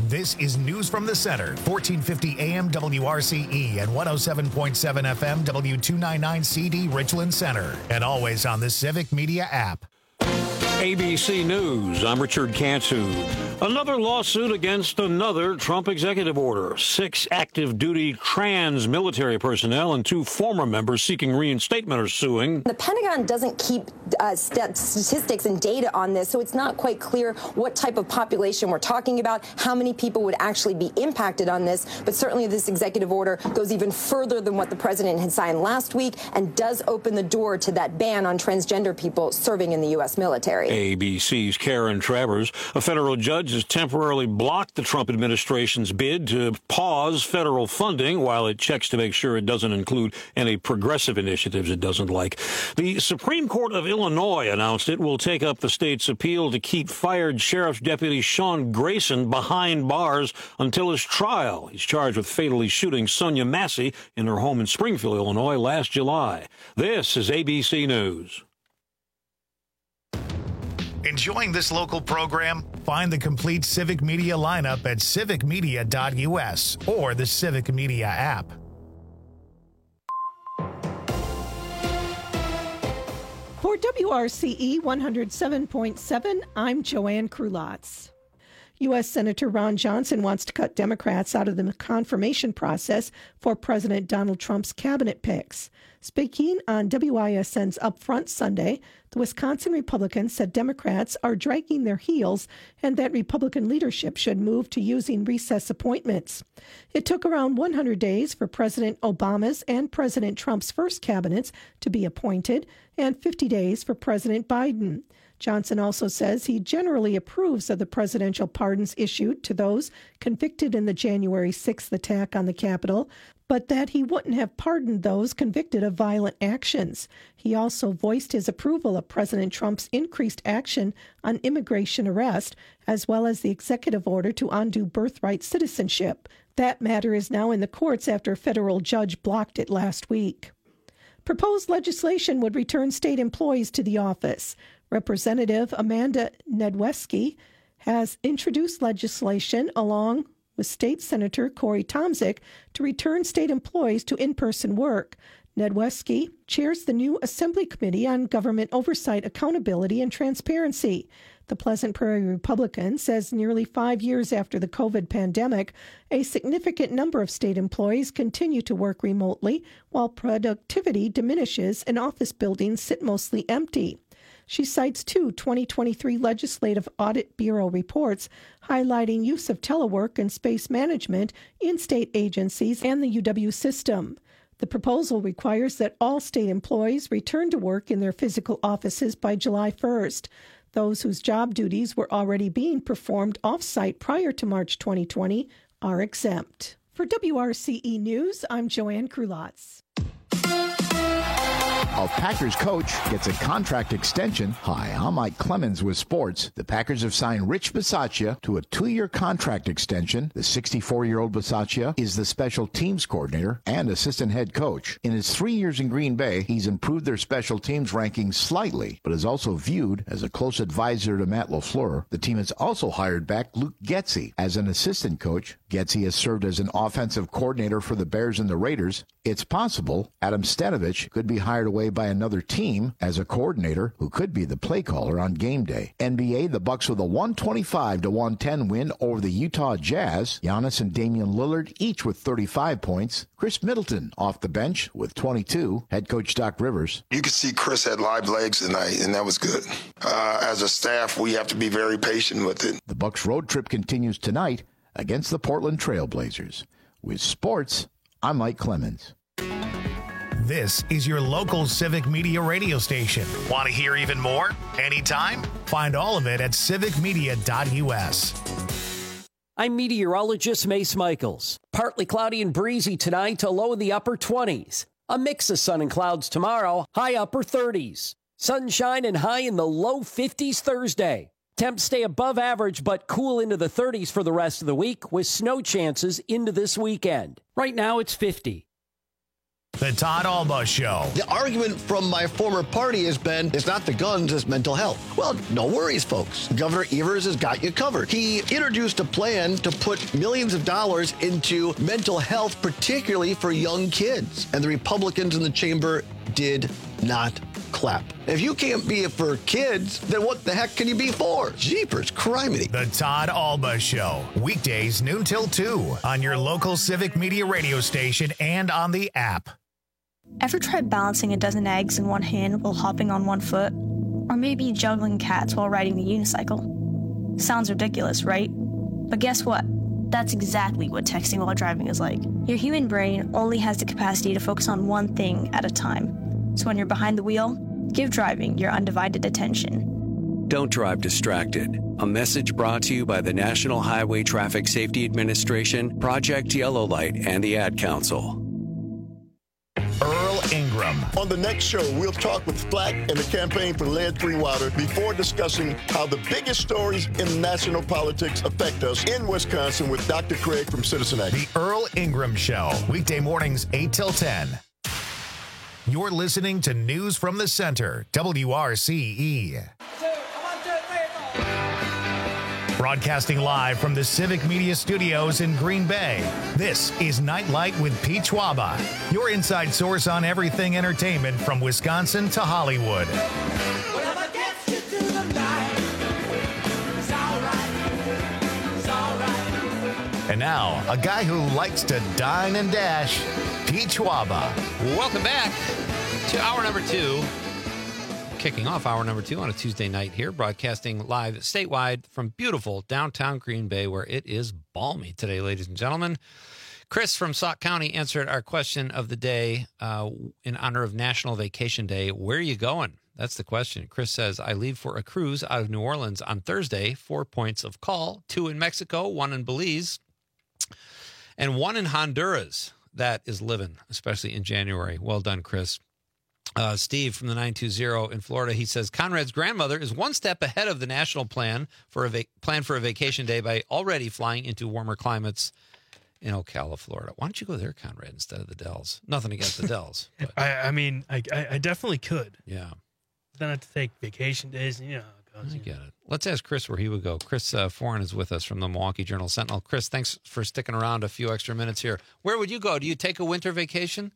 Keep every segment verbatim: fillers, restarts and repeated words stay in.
This is News from the Center, fourteen fifty A M W R C E and one oh seven point seven F M W two ninety-nine C D Richland Center, and always on the Civic Media app. A B C News, I'm Richard Cantu. Another lawsuit against another Trump executive order. Six active duty trans military personnel and two former members seeking reinstatement are suing. The Pentagon doesn't keep uh, st- statistics and data on this, so it's not quite clear what type of population we're talking about, how many people would actually be impacted on this. But certainly this executive order goes even further than what the president had signed last week and does open the door to that ban on transgender people serving in the U S military. A B C's Karen Travers. A federal judge has temporarily blocked the Trump administration's bid to pause federal funding while it checks to make sure it doesn't include any progressive initiatives it doesn't like. The Supreme Court of Illinois announced it will take up the state's appeal to keep fired Sheriff's Deputy Sean Grayson behind bars until his trial. He's charged with fatally shooting Sonia Massey in her home in Springfield, Illinois, last July. This is A B C News. Enjoying this local program? Find the complete Civic Media lineup at civic media dot U S or the Civic Media app. For W R C E one oh seven point seven, I'm Joanne Krulotz. U S. Senator Ron Johnson wants to cut Democrats out of the confirmation process for President Donald Trump's cabinet picks. Speaking on W I S N's Upfront Sunday, the Wisconsin Republican said Democrats are dragging their heels and that Republican leadership should move to using recess appointments. It took around one hundred days for President Obama's and President Trump's first cabinets to be appointed and fifty days for President Biden. Johnson also says he generally approves of the presidential pardons issued to those convicted in the January sixth attack on the Capitol, but that he wouldn't have pardoned those convicted of violent actions. He also voiced his approval of President Trump's increased action on immigration arrest, as well as the executive order to undo birthright citizenship. That matter is now in the courts after a federal judge blocked it last week. Proposed legislation would return state employees to the office. Representative Amanda Nedwesky has introduced legislation along with State Senator Corey Tomczyk to return state employees to in-person work. Nedwesky chairs the new Assembly Committee on Government Oversight, Accountability, and Transparency. The Pleasant Prairie Republican says nearly five years after the COVID pandemic, a significant number of state employees continue to work remotely while productivity diminishes and office buildings sit mostly empty. She cites two twenty twenty-three Legislative Audit Bureau reports highlighting use of telework and space management in state agencies and the U W system. The proposal requires that all state employees return to work in their physical offices by July first. Those whose job duties were already being performed off-site prior to March twenty twenty are exempt. For W R C E News, I'm Joanne Krulotz. A Packers coach gets a contract extension. Hi, I'm Mike Clemens with sports. The Packers have signed Rich Bisaccia to a two-year contract extension. The sixty-four-year-old Bisaccia is the special teams coordinator and assistant head coach. In his three years in Green Bay, he's improved their special teams rankings slightly, but is also viewed as a close advisor to Matt LaFleur. The team has also hired back Luke Getsy as an assistant coach. Getsy has served as an offensive coordinator for the Bears and the Raiders. It's possible Adam Stanovich could be hired away by another team as a coordinator who could be the play caller on game day. N B A, the Bucks with a one twenty-five to one ten win over the Utah Jazz. Giannis and Damian Lillard each with thirty-five points. Chris Middleton off the bench with twenty-two. Head coach Doc Rivers. You could see Chris had live legs tonight, and that was good. Uh, as a staff, we have to be very patient with it. The Bucks road trip continues tonight against the Portland Trail Blazers. With sports, I'm Mike Clemens. This is your local Civic Media radio station. Want to hear even more? Anytime? Find all of it at civic media dot U S. I'm meteorologist Mace Michaels. Partly cloudy and breezy tonight to low in the upper twenties. A mix of sun and clouds tomorrow, high upper thirties. Sunshine and high in the low fifties Thursday. Temps stay above average but cool into the thirties for the rest of the week with snow chances into this weekend. Right now it's fifty. The Todd Alba Show. The argument from my former party has been, it's not the guns, it's mental health. Well, no worries, folks. Governor Evers has got you covered. He introduced a plan to put millions of dollars into mental health, particularly for young kids. And the Republicans in the chamber did not clap. If you can't be it for kids, then what the heck can you be for? Jeepers, criminy. The Todd Alba Show. Weekdays noon till two on your local Civic Media radio station and on the app. Ever tried balancing a dozen eggs in one hand while hopping on one foot? Or maybe juggling cats while riding the unicycle? Sounds ridiculous, right? But guess what? That's exactly what texting while driving is like. Your human brain only has the capacity to focus on one thing at a time. So when you're behind the wheel, give driving your undivided attention. Don't drive distracted. A message brought to you by the National Highway Traffic Safety Administration, Project Yellow Light, and the Ad Council. Earl Ingram. On the next show, we'll talk with Flack and the Campaign for Lead-Free Water before discussing how the biggest stories in national politics affect us in Wisconsin with Doctor Craig from Citizen Action. The Earl Ingram Show. Weekday mornings, eight till ten. You're listening to News from the Center, W R C E. Broadcasting live from the Civic Media Studios in Green Bay, this is Nightlight with Pete Schwaba, your inside source on everything entertainment from Wisconsin to Hollywood. And now, a guy who likes to dine and dash, Pete Schwaba. Welcome back to hour number two. Kicking off hour number two on a Tuesday night here, broadcasting live statewide from beautiful downtown Green Bay, where it is balmy today, ladies and gentlemen. Chris from Sauk County answered our question of the day uh, in honor of National Vacation Day. Where are you going? That's the question. Chris says, I leave for a cruise out of New Orleans on Thursday. Four points of call, two in Mexico, one in Belize, and one in Honduras. That is living, especially in January. Well done, Chris. Uh, Steve from the nine two zero in Florida, he says, Conrad's grandmother is one step ahead of the national plan for a va- plan for a vacation day by already flying into warmer climates in Ocala, Florida. Why don't you go there, Conrad, instead of the Dells? Nothing against the Dells. But. I, I mean, I, I, I definitely could. Yeah. Then I have to take vacation days. You know how it goes. I get it. Let's ask Chris where he would go. Chris uh, Foran is with us from the Milwaukee Journal Sentinel. Chris, thanks for sticking around a few extra minutes here. Where would you go? Do you take a winter vacation?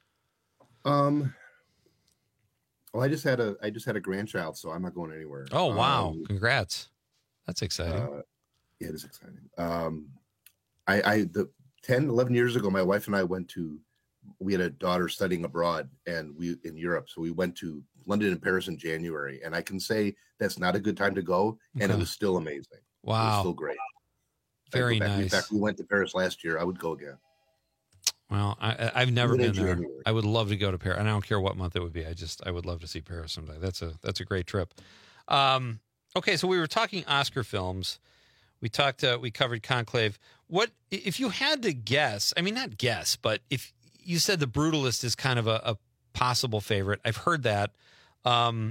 Um. Well, I just had a I just had a grandchild, so I'm not going anywhere. Oh wow! Um, Congrats. That's exciting. Uh, yeah, it is exciting. Um, I, I the ten, eleven years ago, my wife and I went to. We had a daughter studying abroad, and we in Europe, so we went to London and Paris in January. And I can say that's not a good time to go, and okay. it was still amazing. Wow, it was still great. Very nice. In fact, we went to Paris last year. I would go again. Well, I, I've never been there. I would love to go to Paris, and I don't care what month it would be. I just, I would love to see Paris someday. That's a, that's a great trip. Um, okay, so we were talking Oscar films. We talked, uh, we covered Conclave. What if you had to guess? I mean, not guess, but if you said The Brutalist is kind of a, a possible favorite, I've heard that. Um,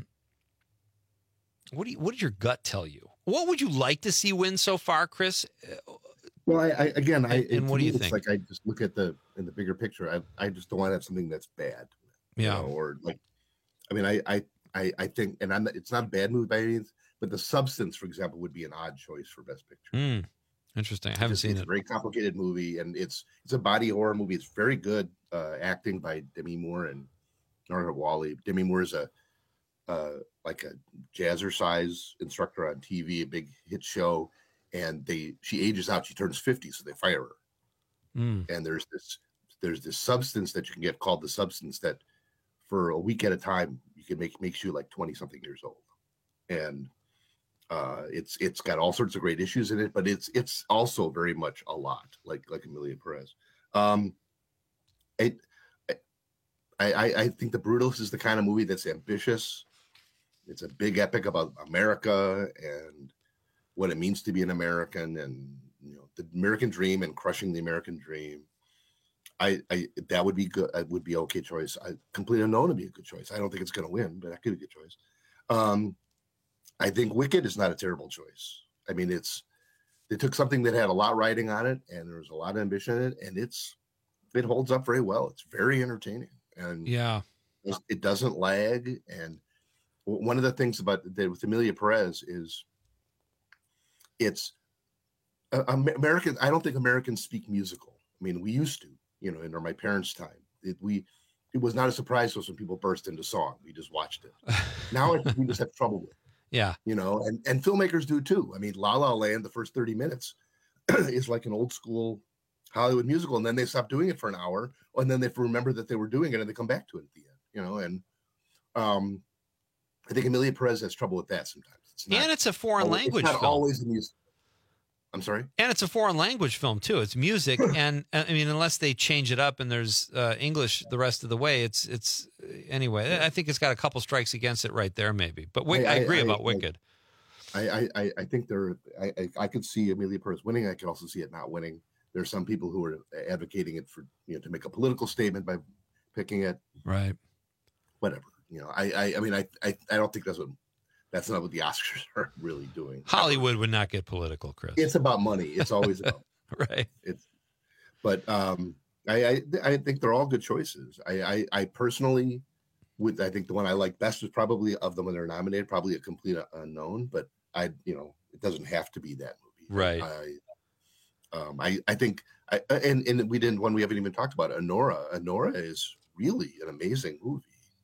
what do you, what did your gut tell you? What would you like to see win so far, Chris? Well, I, I again, I and, and what do you it's think? Like I just look at the in the bigger picture. I I just don't want to have something that's bad. Yeah. You know, or like, I mean, I I I, I think, and I'm not, it's not a bad movie by any means, but The Substance, for example, would be an odd choice for Best Picture. Mm, interesting. I haven't it's, seen it's it. It's a very complicated movie, and it's it's a body horror movie. It's very good uh, acting by Demi Moore and Nora Wally. Demi Moore is a uh, like a jazzercise instructor on T V, a big hit show. And they, she ages out. She turns fifty, so they fire her. Mm. And there's this, there's this substance that you can get called The Substance that, for a week at a time, you can make makes you like twenty something years old. And uh, it's it's got all sorts of great issues in it, but it's it's also very much a lot, like like Emilia Perez. Um, it, I, I I think The Brutalist is the kind of movie that's ambitious. It's a big epic about America and what it means to be an American, and you know the American dream and crushing the American dream. I, I that would be good. It would be okay choice. I Complete Unknown would be a good choice. I don't think it's going to win, but that could be a good choice. Um, I think Wicked is not a terrible choice. I mean, it's they took something that had a lot riding on it, and there was a lot of ambition in it, and it's it holds up very well. It's very entertaining, and yeah, it doesn't lag. And one of the things about that with Emilia Perez is it's uh, American. I don't think Americans speak musical. I mean, we used to, you know, in my parents' time, it, we it was not a surprise to us when people burst into song. We just watched it. Now I think we just have trouble with it. Yeah, you know, and and filmmakers do too. I mean, La La Land, the first thirty minutes is like an old school Hollywood musical, and then they stop doing it for an hour, and then they remember that they were doing it, and they come back to it at the end. You know, and um, I think Emilia Perez has trouble with that sometimes. It's not, and it's a foreign always, language it's not film. Always the music. I'm sorry. And it's a foreign language film too. It's music, and I mean, unless they change it up and there's uh, English the rest of the way, it's it's anyway. I think it's got a couple strikes against it right there, maybe. But I, I, I agree I, about I, Wicked. I, I I think there. I, I I could see Emilia Perez winning. I could also see it not winning. There's some people who are advocating it for, you know, to make a political statement by picking it. Right. Whatever. You know, I I, I mean I, I I don't think that's what. That's not what the Oscars are really doing. Hollywood would not get political, Chris. It's about money. It's always about right. It's, but um, I, I I think they're all good choices. I, I I personally would. I think the one I like best is probably of them when they're nominated, probably A Complete Unknown. But I, you know, it doesn't have to be that movie. Right. I um I I think I and and we didn't one we haven't even talked about Anora. Anora is really an amazing movie.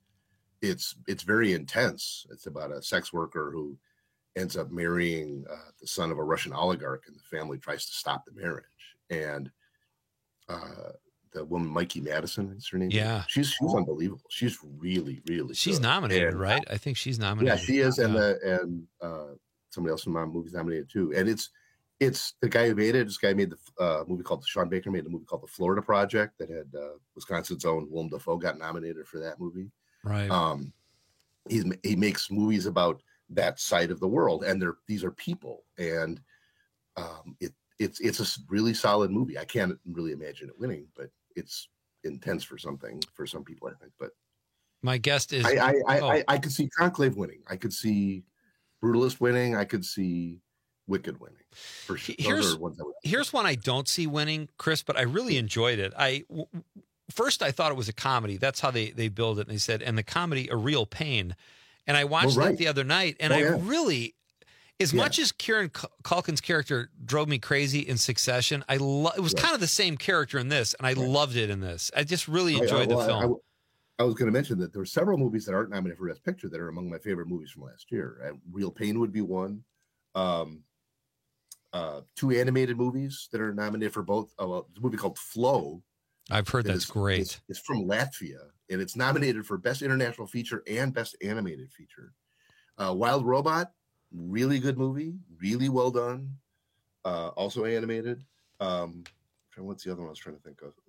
It's it's very intense. It's about a sex worker who ends up marrying uh, the son of a Russian oligarch, and the family tries to stop the marriage. And uh, the woman, Mikey Madison, is her name. Yeah, she's she's unbelievable. She's really really. She's good. nominated, and, right? I think she's nominated. Yeah, she is, and yeah. the and uh, somebody else from my movie's nominated too. And it's it's the guy who made it. This guy made the uh, movie called Sean Baker made a movie called The Florida Project that had uh, Wisconsin's own Willem Dafoe got nominated for that movie. Right. Um, he's he makes movies about that side of the world, and they're these are people, and um, it it's it's a really solid movie. I can't really imagine it winning, but it's intense for something for some people, I think. But my guest is I I I, oh. I, I could see Conclave winning. I could see Brutalist winning. I could see Wicked winning. For sure. Here's ones I would... here's one I don't see winning, Chris, but I really enjoyed it. I. W- First, I thought it was a comedy. That's how they, they build it. And they said, and the comedy, A Real Pain. And I watched well, right. it the other night, and oh, I yeah. really, as yeah. much as Kieran Culkin's character drove me crazy in Succession, I lo- it was right. kind of the same character in this, and I right. loved it in this. I just really enjoyed I, I, well, the film. I, I, I was going to mention that there were several movies that aren't nominated for Best Picture that are among my favorite movies from last year. And Real Pain would be one. Um, uh, two animated movies that are nominated for both. Uh, a movie called Flow. I've heard that's is, great. It's, it's from Latvia, and it's nominated for Best International Feature and Best Animated Feature. Uh, Wild Robot, really good movie, really well done, uh, also animated. Um, what's the other one I was trying to think of?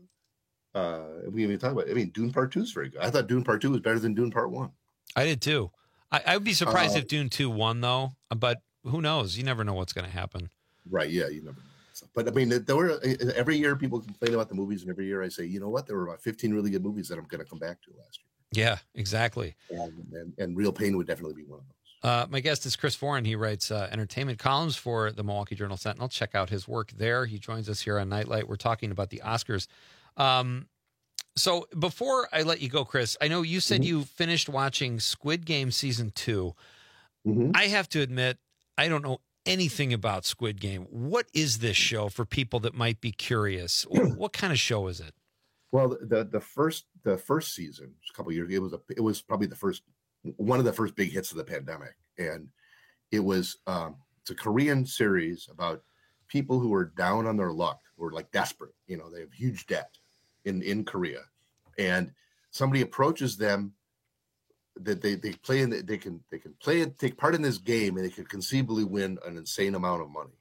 Uh, we even talk about. I mean, Dune Part Two is very good. I thought Dune Part Two was better than Dune Part One. I did too. I, I would be surprised uh, if Dune Two won, though. But who knows? You never know what's going to happen. Right? Yeah, you never know. But I mean, there were every year people complain about the movies, and every year I say, you know what? There were about fifteen really good movies that I'm going to come back to last year. Yeah, exactly. And, and, and Real Pain would definitely be one of those. Uh, my guest is Chris Foran. He writes uh, entertainment columns for the Milwaukee Journal Sentinel. Check out his work there. He joins us here on Nightlight. We're talking about the Oscars. Um, so before I let you go, Chris, I know you said mm-hmm. you finished watching Squid Game season two. Mm-hmm. I have to admit, I don't know anything about Squid Game. What is this show for people that might be curious? What kind of show is it? Well, the the first the first season, a couple of years ago, it was a it was probably the first one of the first big hits of the pandemic, and it was um, it's a Korean series about people who are down on their luck, who are like desperate. You know, they have huge debt in in Korea, and somebody approaches them that they they play in the, they can they can play it take part in this game, and they could conceivably win an insane amount of money,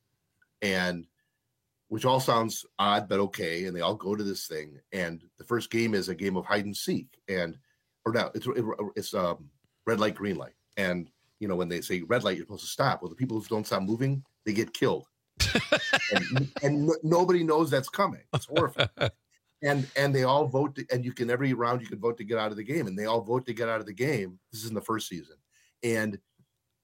and which all sounds odd but okay. And they all go to this thing, and the first game is a game of hide and seek, and or now it's it's um red light, green light, and you know when they say red light you're supposed to stop. Well, the people who don't stop moving, they get killed, and, and no, nobody knows that's coming. It's horrifying. And and they all vote, to, and you can every round you can vote to get out of the game, and they all vote to get out of the game. This is in the first season, and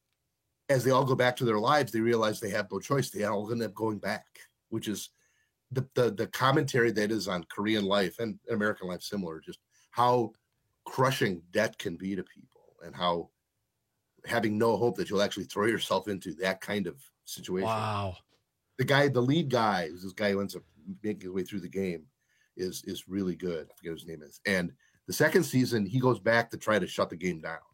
as they all go back to their lives, they realize they have no choice. They all end up going back, which is the, the the commentary that is on Korean life and American life similar, just how crushing debt can be to people and how having no hope that you'll actually throw yourself into that kind of situation. Wow. The guy, the lead guy, this guy who ends up making his way through the game, is is really good. I forget what his name is. And the second season, he goes back to try to shut the game down.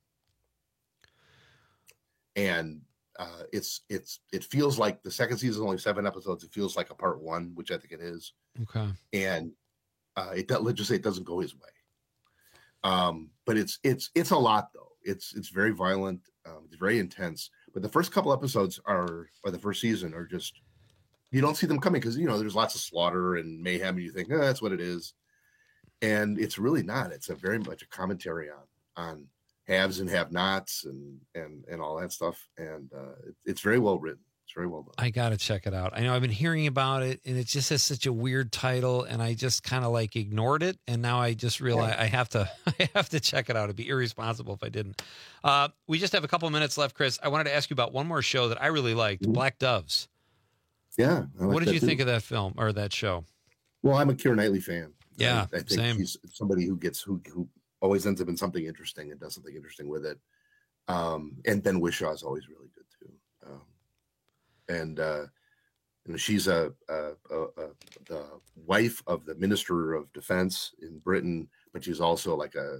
And uh, it's it's it feels like the second season is only seven episodes. It feels like a part one, which I think it is. Okay. And uh, it let's just say it doesn't go his way. Um, but it's it's it's a lot though. It's it's very violent. Um, it's very intense. But the first couple episodes are, or the first season, are just, you don't see them coming because, you know, there's lots of slaughter and mayhem, and you think, oh, that's what it is. And it's really not. It's a very much a commentary on on haves and have-nots and and and all that stuff. And uh, it, it's very well written. It's very well done. I got to check it out. I know I've been hearing about it, and it just has such a weird title, and I just kind of like ignored it. And now I just realize yeah. I have to I have to check it out. It'd be irresponsible if I didn't. Uh, we just have a couple minutes left, Chris. I wanted to ask you about one more show that I really liked, mm-hmm. Black Doves. Yeah. I like what did you too. think of that film or that show? Well, I'm a Keira Knightley fan. Yeah, I, I think same. He's somebody who gets who who always ends up in something interesting and does something interesting with it. Um, and Ben Whishaw is always really good too. Um, and uh, you know, she's a, a, a, a the wife of the Minister of Defense in Britain, but she's also like a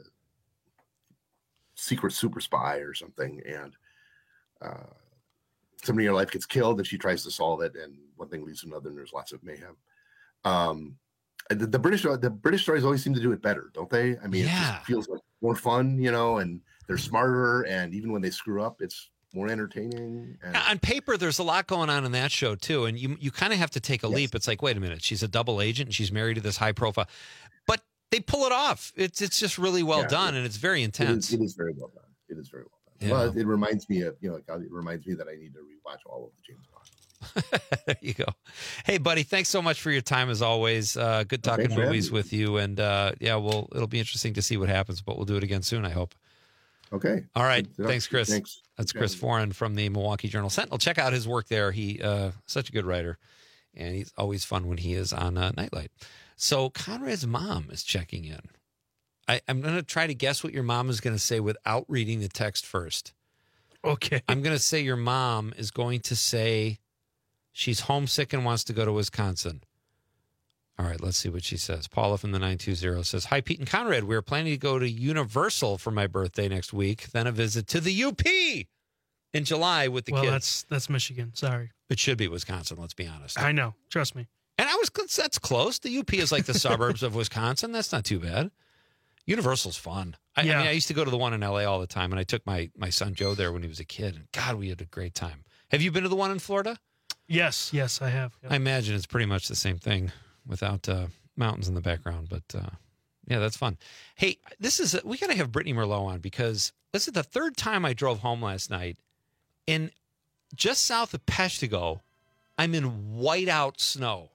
secret super spy or something. And uh, somebody in her life gets killed, and she tries to solve it, and one thing leads to another, and there's lots of mayhem. Um, the, the British, the British stories always seem to do it better, don't they? I mean, yeah. It just feels like more fun, you know, and they're smarter, and even when they screw up, it's more entertaining. And... On paper, there's a lot going on in that show too, and you you kind of have to take a yes. leap. It's like, wait a minute, she's a double agent, and she's married to this high profile, but they pull it off. It's it's just really well yeah, done, it, and it's very intense. It is, it is very well done. It is very well done. Yeah. Well, it reminds me of you know, it reminds me that I need to rewatch all of the James Bond. There you go. Hey, buddy, thanks so much for your time as always. Uh, good talking thanks movies with you, and uh, yeah, well, it'll be interesting to see what happens, but we'll do it again soon, I hope. Okay. All right. Thanks, Chris. Thanks. That's Chris Foran from the Milwaukee Journal Sentinel. Check out his work there. He uh, such a good writer, and he's always fun when he is on uh, Nightlight. So Conrad's mom is checking in. I, I'm going to try to guess what your mom is going to say without reading the text first. Okay. I'm going to say your mom is going to say she's homesick and wants to go to Wisconsin. All right, let's see what she says. Paula from the nine two zero says, hi, Pete and Conrad. We're planning to go to Universal for my birthday next week, then a visit to the U P in July with the well, kids. that's that's Michigan. Sorry. It should be Wisconsin, let's be honest. I know. Trust me. And I was that's close. The U P is like the suburbs of Wisconsin. That's not too bad. Universal's fun. I, yeah. I mean, I used to go to the one in L A all the time, and I took my, my son Joe there when he was a kid. And God, we had a great time. Have you been to the one in Florida? Yes, yes, I have. Yep. I imagine it's pretty much the same thing without uh, mountains in the background, but uh, yeah, that's fun. Hey, this is, a, we got to have Brittany Merlot on because this is the third time I drove home last night, and just south of Peshtigo, I'm in whiteout snow.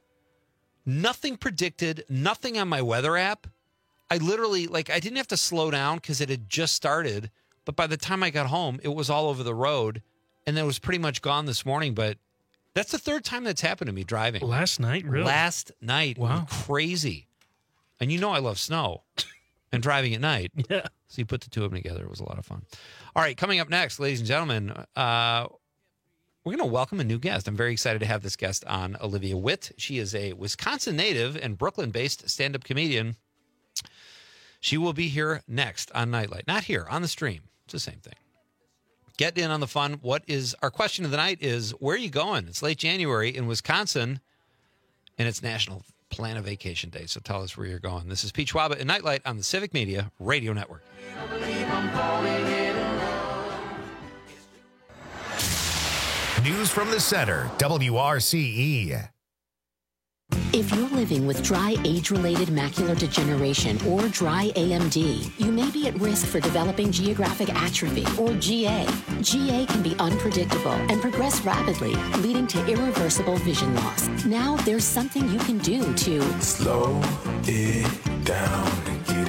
Nothing predicted, nothing on my weather app. I literally, like, I didn't have to slow down because it had just started, but by the time I got home, it was all over the road, and then it was pretty much gone this morning, but that's the third time that's happened to me driving. Last night, really? Last night. Wow. Crazy. And you know I love snow and driving at night. Yeah. So you put the two of them together. It was a lot of fun. All right, coming up next, ladies and gentlemen, uh, we're going to welcome a new guest. I'm very excited to have this guest on, Olivia Witt. She is a Wisconsin native and Brooklyn-based stand-up comedian. She will be here next on Nightlight. Not here, on the stream. It's the same thing. Get in on the fun. What is our question of the night is, where are you going? It's late January in Wisconsin, and it's National Plan a Vacation Day. So tell us where you're going. This is Pete Schwaba and Nightlight on the Civic Media Radio Network. News from the center, W R C E. If you're living with dry age-related macular degeneration or dry A M D, you may be at risk for developing geographic atrophy or G A. G A can be unpredictable and progress rapidly, leading to irreversible vision loss. Now there's something you can do to slow it down and get it going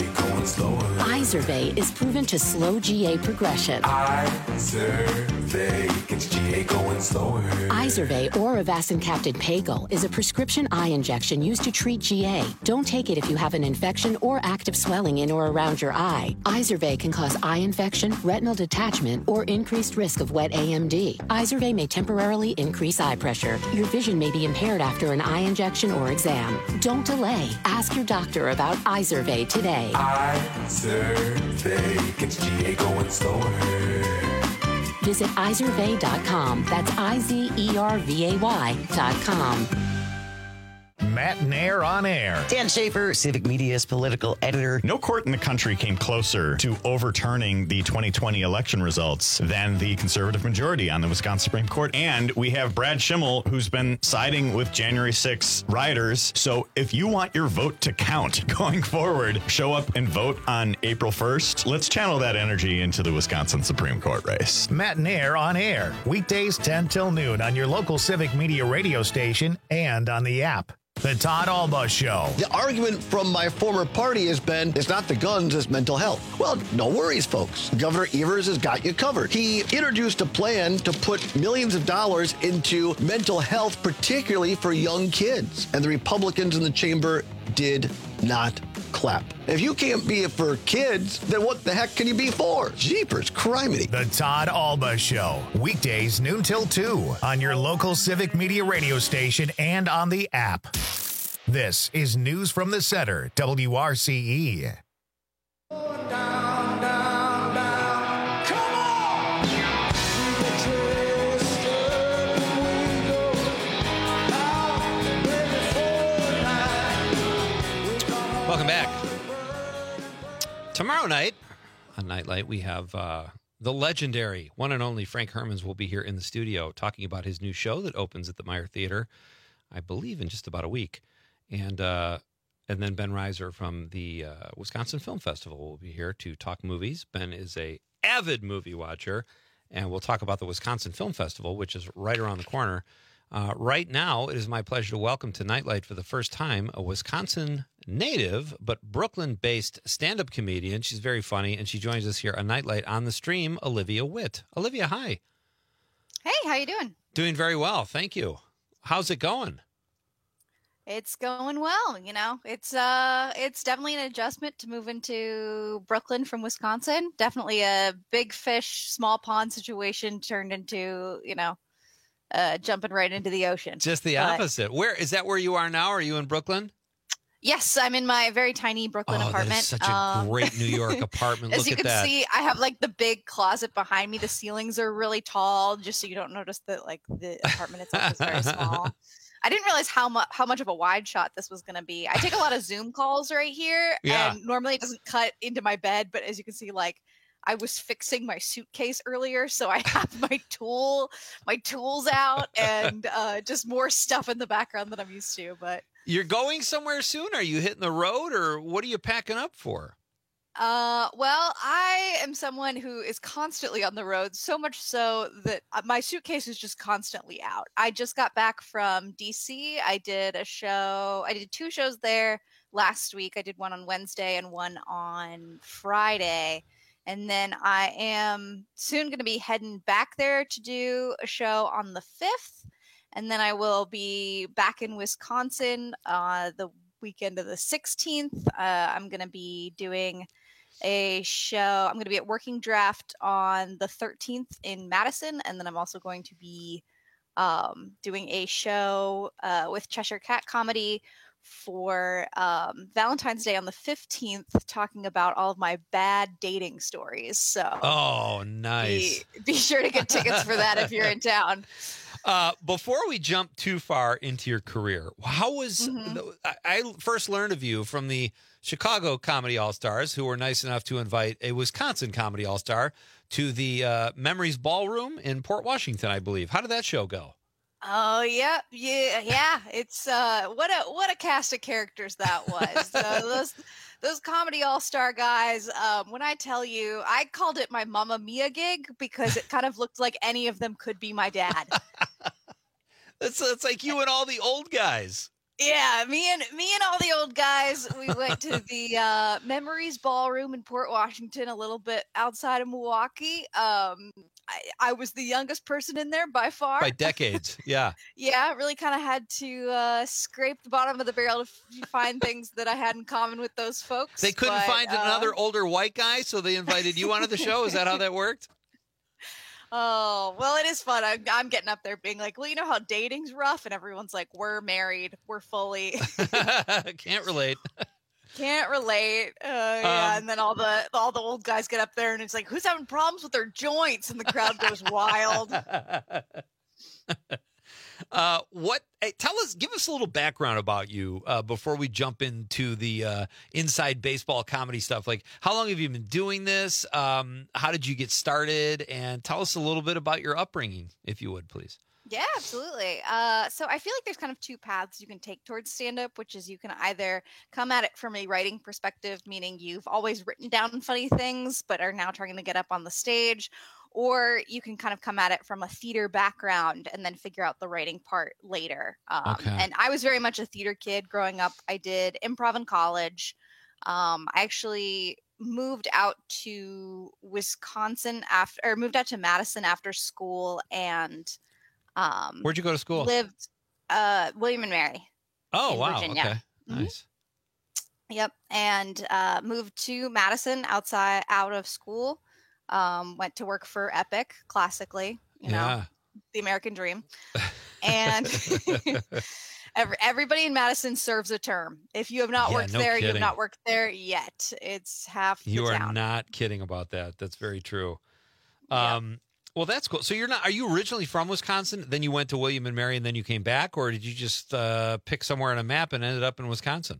Izervay is proven to slow G A progression. Izervay gets G A going slower. Izervay or avacincaptad Pagel is a prescription eye injection used to treat G A. Don't take it if you have an infection or active swelling in or around your eye. Izervay can cause eye infection, retinal detachment, or increased risk of wet A M D. Izervay may temporarily increase eye pressure. Your vision may be impaired after an eye injection or exam. Don't delay. Ask your doctor about Izervay today. Izervay gets G A going slower. Visit izervay dot com. That's I Z E R V A Y dot com. Matt Nair on air. Dan Schaefer, Civic Media's political editor. No court in the country came closer to overturning the twenty twenty election results than the conservative majority on the Wisconsin Supreme Court. And we have Brad Schimmel, who's been siding with January sixth rioters. So if you want your vote to count going forward, show up and vote on April first. Let's channel that energy into the Wisconsin Supreme Court race. Matt Nair on air. Weekdays ten till noon on your local Civic Media radio station and on the app. The Todd Alba Show. The argument from my former party has been, it's not the guns, it's mental health. Well, no worries, folks. Governor Evers has got you covered. He introduced a plan to put millions of dollars into mental health, particularly for young kids. And the Republicans in the chamber did not clap. If you can't be it for kids, then what the heck can you be for? Jeepers, criminy. The Todd Alba Show. Weekdays noon till two on your local Civic Media radio station and on the app. This is News from the Center, W R C E. Welcome back. Tomorrow night on Nightlight, we have uh, the legendary one and only Frank Hermans will be here in the studio talking about his new show that opens at the Meyer Theater, I believe, in just about a week. And uh, and then Ben Reiser from the uh, Wisconsin Film Festival will be here to talk movies. Ben is a avid movie watcher, and we'll talk about the Wisconsin Film Festival, which is right around the corner. Uh, right now, it is my pleasure to welcome to Nightlight for the first time a Wisconsin native but Brooklyn-based stand-up comedian. She's very funny, and she joins us here on Nightlight on the stream, Olivia Witt. Olivia, hi. Hey, how you doing? Doing very well, thank you. How's it going? It's going well, you know. It's uh it's definitely an adjustment to move into Brooklyn from Wisconsin. Definitely a big fish, small pond situation turned into, you know, uh jumping right into the ocean. Just the but, opposite. Where is that where you are now? Are you in Brooklyn? Yes, I'm in my very tiny Brooklyn oh, apartment. That is such a um, great New York apartment. As Look you at can that. see, I have like the big closet behind me. The ceilings are really tall, just so you don't notice that like the apartment itself is very small. I didn't realize how much how much of a wide shot this was going to be. I take a lot of Zoom calls right here, Yeah. and normally it doesn't cut into my bed. But as you can see, like I was fixing my suitcase earlier, so I have my tool my tools out and uh, just more stuff in the background than I'm used to. But You're going somewhere soon? Are you hitting the road, or what are you packing up for? Uh, well, I am someone who is constantly on the road, so much so that my suitcase is just constantly out. I just got back from D C. I did a show. I did two shows there last week. I did one on Wednesday and one on Friday. And then I am soon going to be heading back there to do a show on the fifth. And then I will be back in Wisconsin uh, the weekend of the sixteenth. Uh, I'm going to be doing a show. I'm going to be at Working Draft on the thirteenth in Madison, and then I'm also going to be um, doing a show uh, with Cheshire Cat Comedy for um, Valentine's Day on the fifteenth, talking about all of my bad dating stories. So, oh, nice. Be, be sure to get tickets for that if you're in town. Uh, before we jump too far into your career, how was Mhm. I, I first learned of you from the Chicago Comedy All-Stars, who were nice enough to invite a Wisconsin Comedy All-Star to the uh, Memories Ballroom in Port Washington, I believe. How did that show go? Oh yeah, yeah, yeah. It's uh, what a what a cast of characters that was. uh, those those comedy all star guys. Um, when I tell you, I called it my Mamma Mia gig because it kind of looked like any of them could be my dad. It's it's like you and all the old guys. Yeah, me and me and all the old guys, we went to the uh, Memories Ballroom in Port Washington, a little bit outside of Milwaukee. Um, I, I was the youngest person in there by far. By decades, yeah. Yeah, really kind of had to uh, scrape the bottom of the barrel to f- find things that I had in common with those folks. They couldn't but, find uh, another older white guy, so they invited you onto the show. Is that how that worked? Oh, well, it is fun. I'm, I'm getting up there being like, well, you know how dating's rough? And everyone's like, we're married. We're fully. Can't relate. Can't relate. Uh, yeah, Um, and then all the all the old guys get up there and it's like, who's having problems with their joints? And the crowd goes wild. Uh, what? Hey, tell us, give us a little background about you uh, before we jump into the uh, inside baseball comedy stuff. Like, how long have you been doing this? Um, how did you get started? And tell us a little bit about your upbringing, if you would, please. Yeah, absolutely. Uh, so I feel like there's kind of two paths you can take towards stand-up, which is you can either come at it from a writing perspective, meaning you've always written down funny things, but are now trying to get up on the stage, or you can kind of come at it from a theater background and then figure out the writing part later. Um, Okay. And I was very much a theater kid growing up. I did improv in college. Um, I actually moved out to Wisconsin after, or moved out to Madison after school and um, Where'd you go to school? lived uh, William and Mary. Oh, in wow. Virginia. Okay. Mhm. Nice. Yep. And uh, moved to Madison outside out of school. Um, went to work for Epic, classically, you know, Yeah. the American dream. And every, everybody in Madison serves a term. If you have not Yeah, worked no there, you have kidding. not worked there yet. It's half the You are town. not kidding about that. That's very true. Um, Well, that's cool. So you're not, are you originally from Wisconsin? Then you went to William and Mary and then you came back, or did you just uh, pick somewhere on a map and ended up in Wisconsin?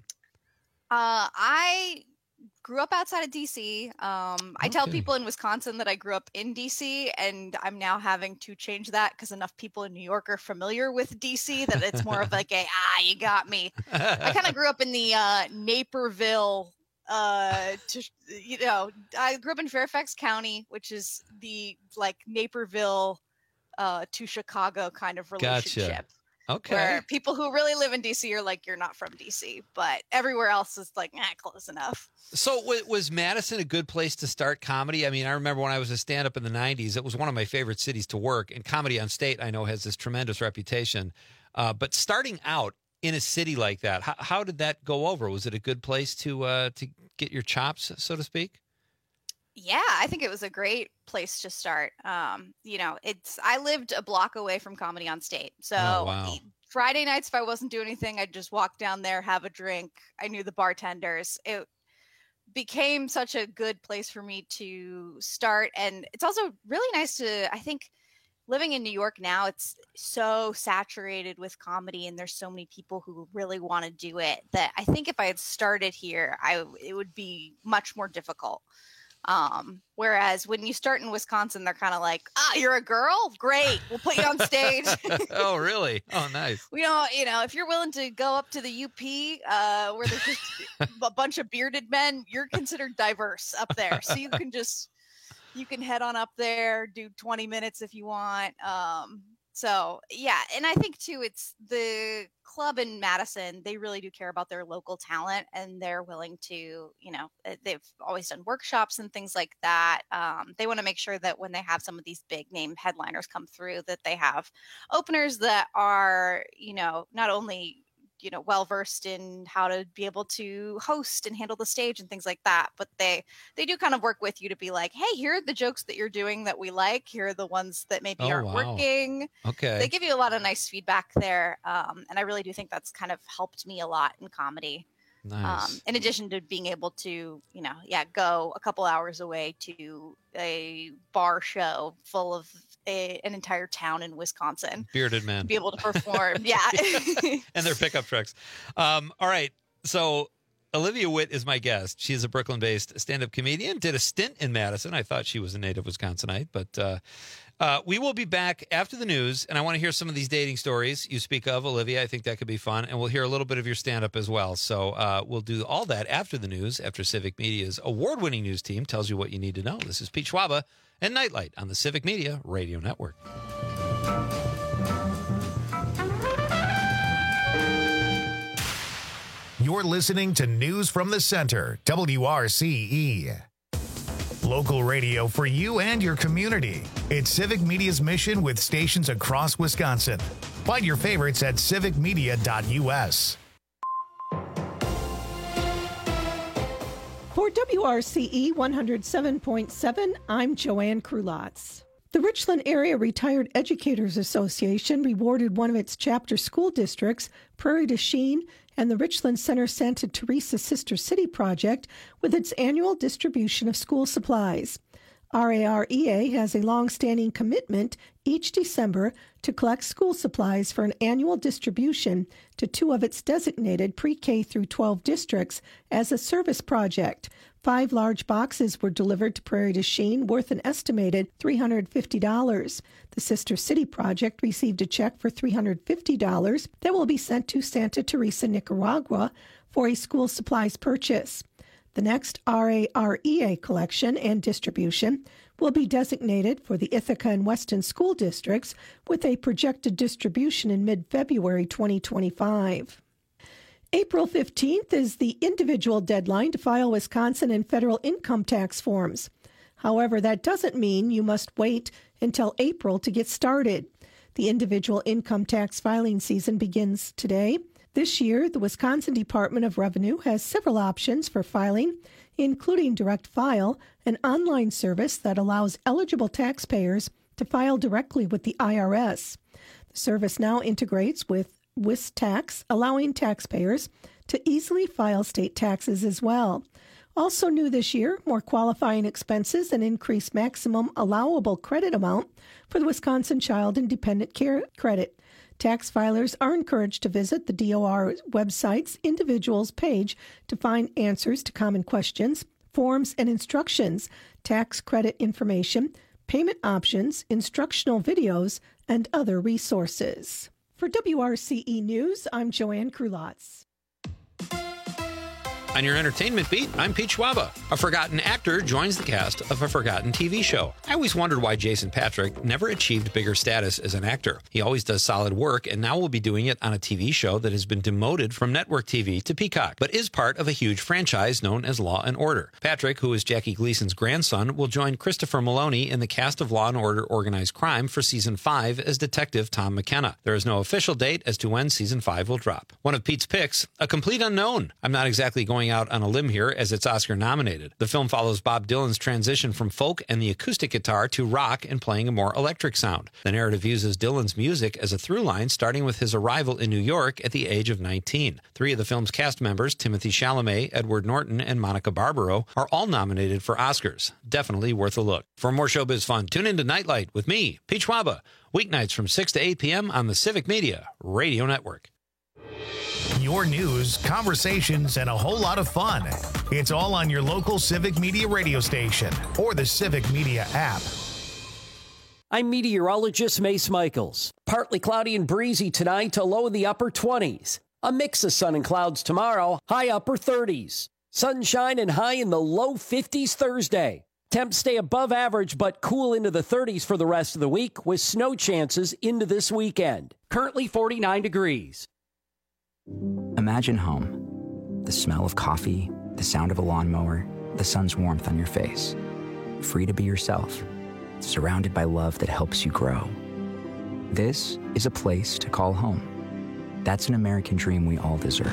Uh, I grew up outside of D C. Um, I tell Okay. people in Wisconsin that I grew up in D C, and I'm now having to change that because enough people in New York are familiar with D C that it's more of like a, ah, you got me. I kind of grew up in the uh, Naperville, uh, to, you know, I grew up in Fairfax County, which is the like Naperville uh, to Chicago kind of Gotcha. relationship. Okay. Where people who really live in D C are like, you're not from D C, but everywhere else is like, eh, close enough. So w- was Madison a good place to start comedy? I mean, I remember when I was a stand-up in the nineties, it was one of my favorite cities to work. And Comedy on State, I know, has this tremendous reputation. Uh, but starting out in a city like that, how, how did that go over? Was it a good place to uh, to get your chops, so to speak? Yeah, I think it was a great place to start. Um, you know, it's I lived a block away from Comedy on State. So Oh, wow. e- Friday nights, if I wasn't doing anything, I'd just walk down there, have a drink. I knew the bartenders. It became such a good place for me to start. And it's also really nice to, I think, living in New York now, it's so saturated with comedy and there's so many people who really want to do it that I think if I had started here, I it would be much more difficult. Um, whereas when you start in Wisconsin, they're kind of like, ah, you're a girl? Great. We'll put you on stage. Oh, really? Oh, nice. We don't, you know, if you're willing to go up to the U P, uh, where there's just a bunch of bearded men, you're considered diverse up there. So you can just, you can head on up there, do twenty minutes if you want. Um, so yeah. And I think too, it's the club in Madison, they really do care about their local talent and they're willing to, you know, uh, they've always done workshops and things like that. Um, they want to make sure that when they have some of these big name headliners come through, that they have openers that are, you know, not only, you know, well versed in how to be able to host and handle the stage and things like that, but they they do kind of work with you to be like, hey, here are the jokes that you're doing that we like, here are the ones that maybe Oh, aren't wow. working. Okay. They give you a lot of nice feedback there, um, and I really do think that's kind of helped me a lot in comedy. Nice. Um, in addition to being able to, you know, yeah, go a couple hours away to a bar show full of a, an entire town in Wisconsin. Bearded men. Be able to perform. Yeah. And their pickup trucks. Um, all right. So Olivia Witt is my guest. She is a Brooklyn-based stand-up comedian, did a stint in Madison. I thought she was a native Wisconsinite, but uh, uh, we will be back after the news, and I want to hear some of these dating stories you speak of, Olivia. I think that could be fun, and we'll hear a little bit of your stand-up as well. So uh, we'll do all that after the news, after Civic Media's award-winning news team tells you what you need to know. This is Pete Schwaba and Nightlight on the Civic Media Radio Network. You're listening to News from the Center, W R C E. Local radio for you and your community. It's Civic Media's mission with stations across Wisconsin. Find your favorites at civic media dot U S. For W R C E one oh seven point seven, I'm Joanne Krulotz. The Richland Area Retired Educators Association rewarded one of its chapter school districts, Prairie du Chien, and the Richland Center Santa Teresa Sister City Project with its annual distribution of school supplies. R A R E A has a long-standing commitment each December to collect school supplies for an annual distribution to two of its designated pre-K through twelve districts as a service project. Five large boxes were delivered to Prairie du Chien worth an estimated three hundred fifty dollars. The Sister City Project received a check for three hundred fifty dollars that will be sent to Santa Teresa, Nicaragua for a school supplies purchase. The next R A R E A collection and distribution will be designated for the Ithaca and Weston school districts with a projected distribution in mid-February twenty twenty-five. April fifteenth is the individual deadline to file Wisconsin and federal income tax forms. However, that doesn't mean you must wait until April to get started. The individual income tax filing season begins today. This year, the Wisconsin Department of Revenue has several options for filing, including Direct File, an online service that allows eligible taxpayers to file directly with the I R S. The service now integrates with WisTax, allowing taxpayers to easily file state taxes as well. Also new this year, more qualifying expenses and increased maximum allowable credit amount for the Wisconsin Child and Dependent Care Credit. Tax filers are encouraged to visit the D O R website's Individuals page to find answers to common questions, forms and instructions, tax credit information, payment options, instructional videos, and other resources. For W R C E News, I'm Joanne Krulotz. On your entertainment beat, I'm Pete Schwaba. A forgotten actor joins the cast of a forgotten T V show. I always wondered why Jason Patric never achieved bigger status as an actor. He always does solid work, and now will be doing it on a T V show that has been demoted from network T V to Peacock, but is part of a huge franchise known as Law and Order. Patrick, who is Jackie Gleason's grandson, will join Christopher Maloney in the cast of Law and Order Organized Crime for Season five as Detective Tom McKenna. There is no official date as to when Season five will drop. One of Pete's picks, A Complete Unknown. I'm not exactly going out on a limb here as it's Oscar nominated. The film follows Bob Dylan's transition from folk and the acoustic guitar to rock and playing a more electric sound. The narrative uses Dylan's music as a through line, starting with his arrival in New York at the age of nineteen. Three of the film's cast members, Timothy Chalamet, Edward Norton, and Monica Barbaro, are all nominated for Oscars. Definitely worth a look. For more showbiz fun, tune into Nightlight with me, Pete Schwaba, weeknights from six to eight p.m. on the Civic Media Radio Network. Your news, conversations, and a whole lot of fun. It's all on your local Civic Media radio station or the Civic Media app. I'm meteorologist Mace Michaels. Partly cloudy and breezy tonight, a low in the upper twenties. A mix of sun and clouds tomorrow, high upper thirties. Sunshine and high in the low fifties Thursday. Temps stay above average but cool into the thirties for the rest of the week with snow chances into this weekend. Currently forty-nine degrees. Imagine home. The smell of coffee, the sound of a lawnmower, the sun's warmth on your face. Free to be yourself, surrounded by love that helps you grow. This is a place to call home. That's an American dream we all deserve.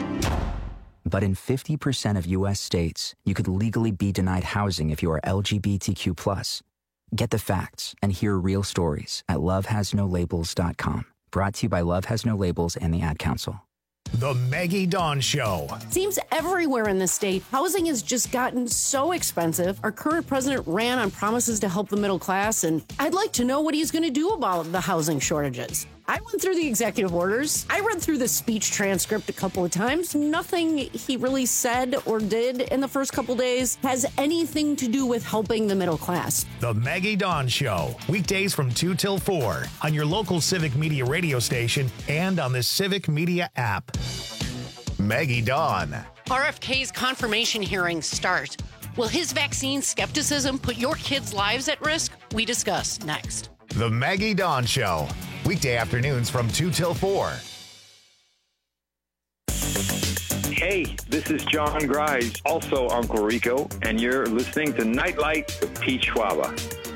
But in fifty percent of U S states, you could legally be denied housing if you are L G B T Q plus. Get the facts and hear real stories at love has no labels dot com. Brought to you by Love Has No Labels and the Ad Council. The Maggie Dawn Show. Seems everywhere in the state, housing has just gotten so expensive. Our current president ran on promises to help the middle class, and I'd like to know what he's going to do about the housing shortages. I went through the executive orders. I read through the speech transcript a couple of times. Nothing he really said or did in the first couple days has anything to do with helping the middle class. The Maggie Dawn Show. Weekdays from two till four on your local Civic Media radio station and on the Civic Media app. Maggie Dawn. R F K's confirmation hearings start. Will his vaccine skepticism put your kids' lives at risk? We discuss next. The Maggie Dawn Show. Weekday afternoons from two till four. Hey, this is John Grice, also Uncle Rico, and you're listening to Nightlight with Pete Schwaba.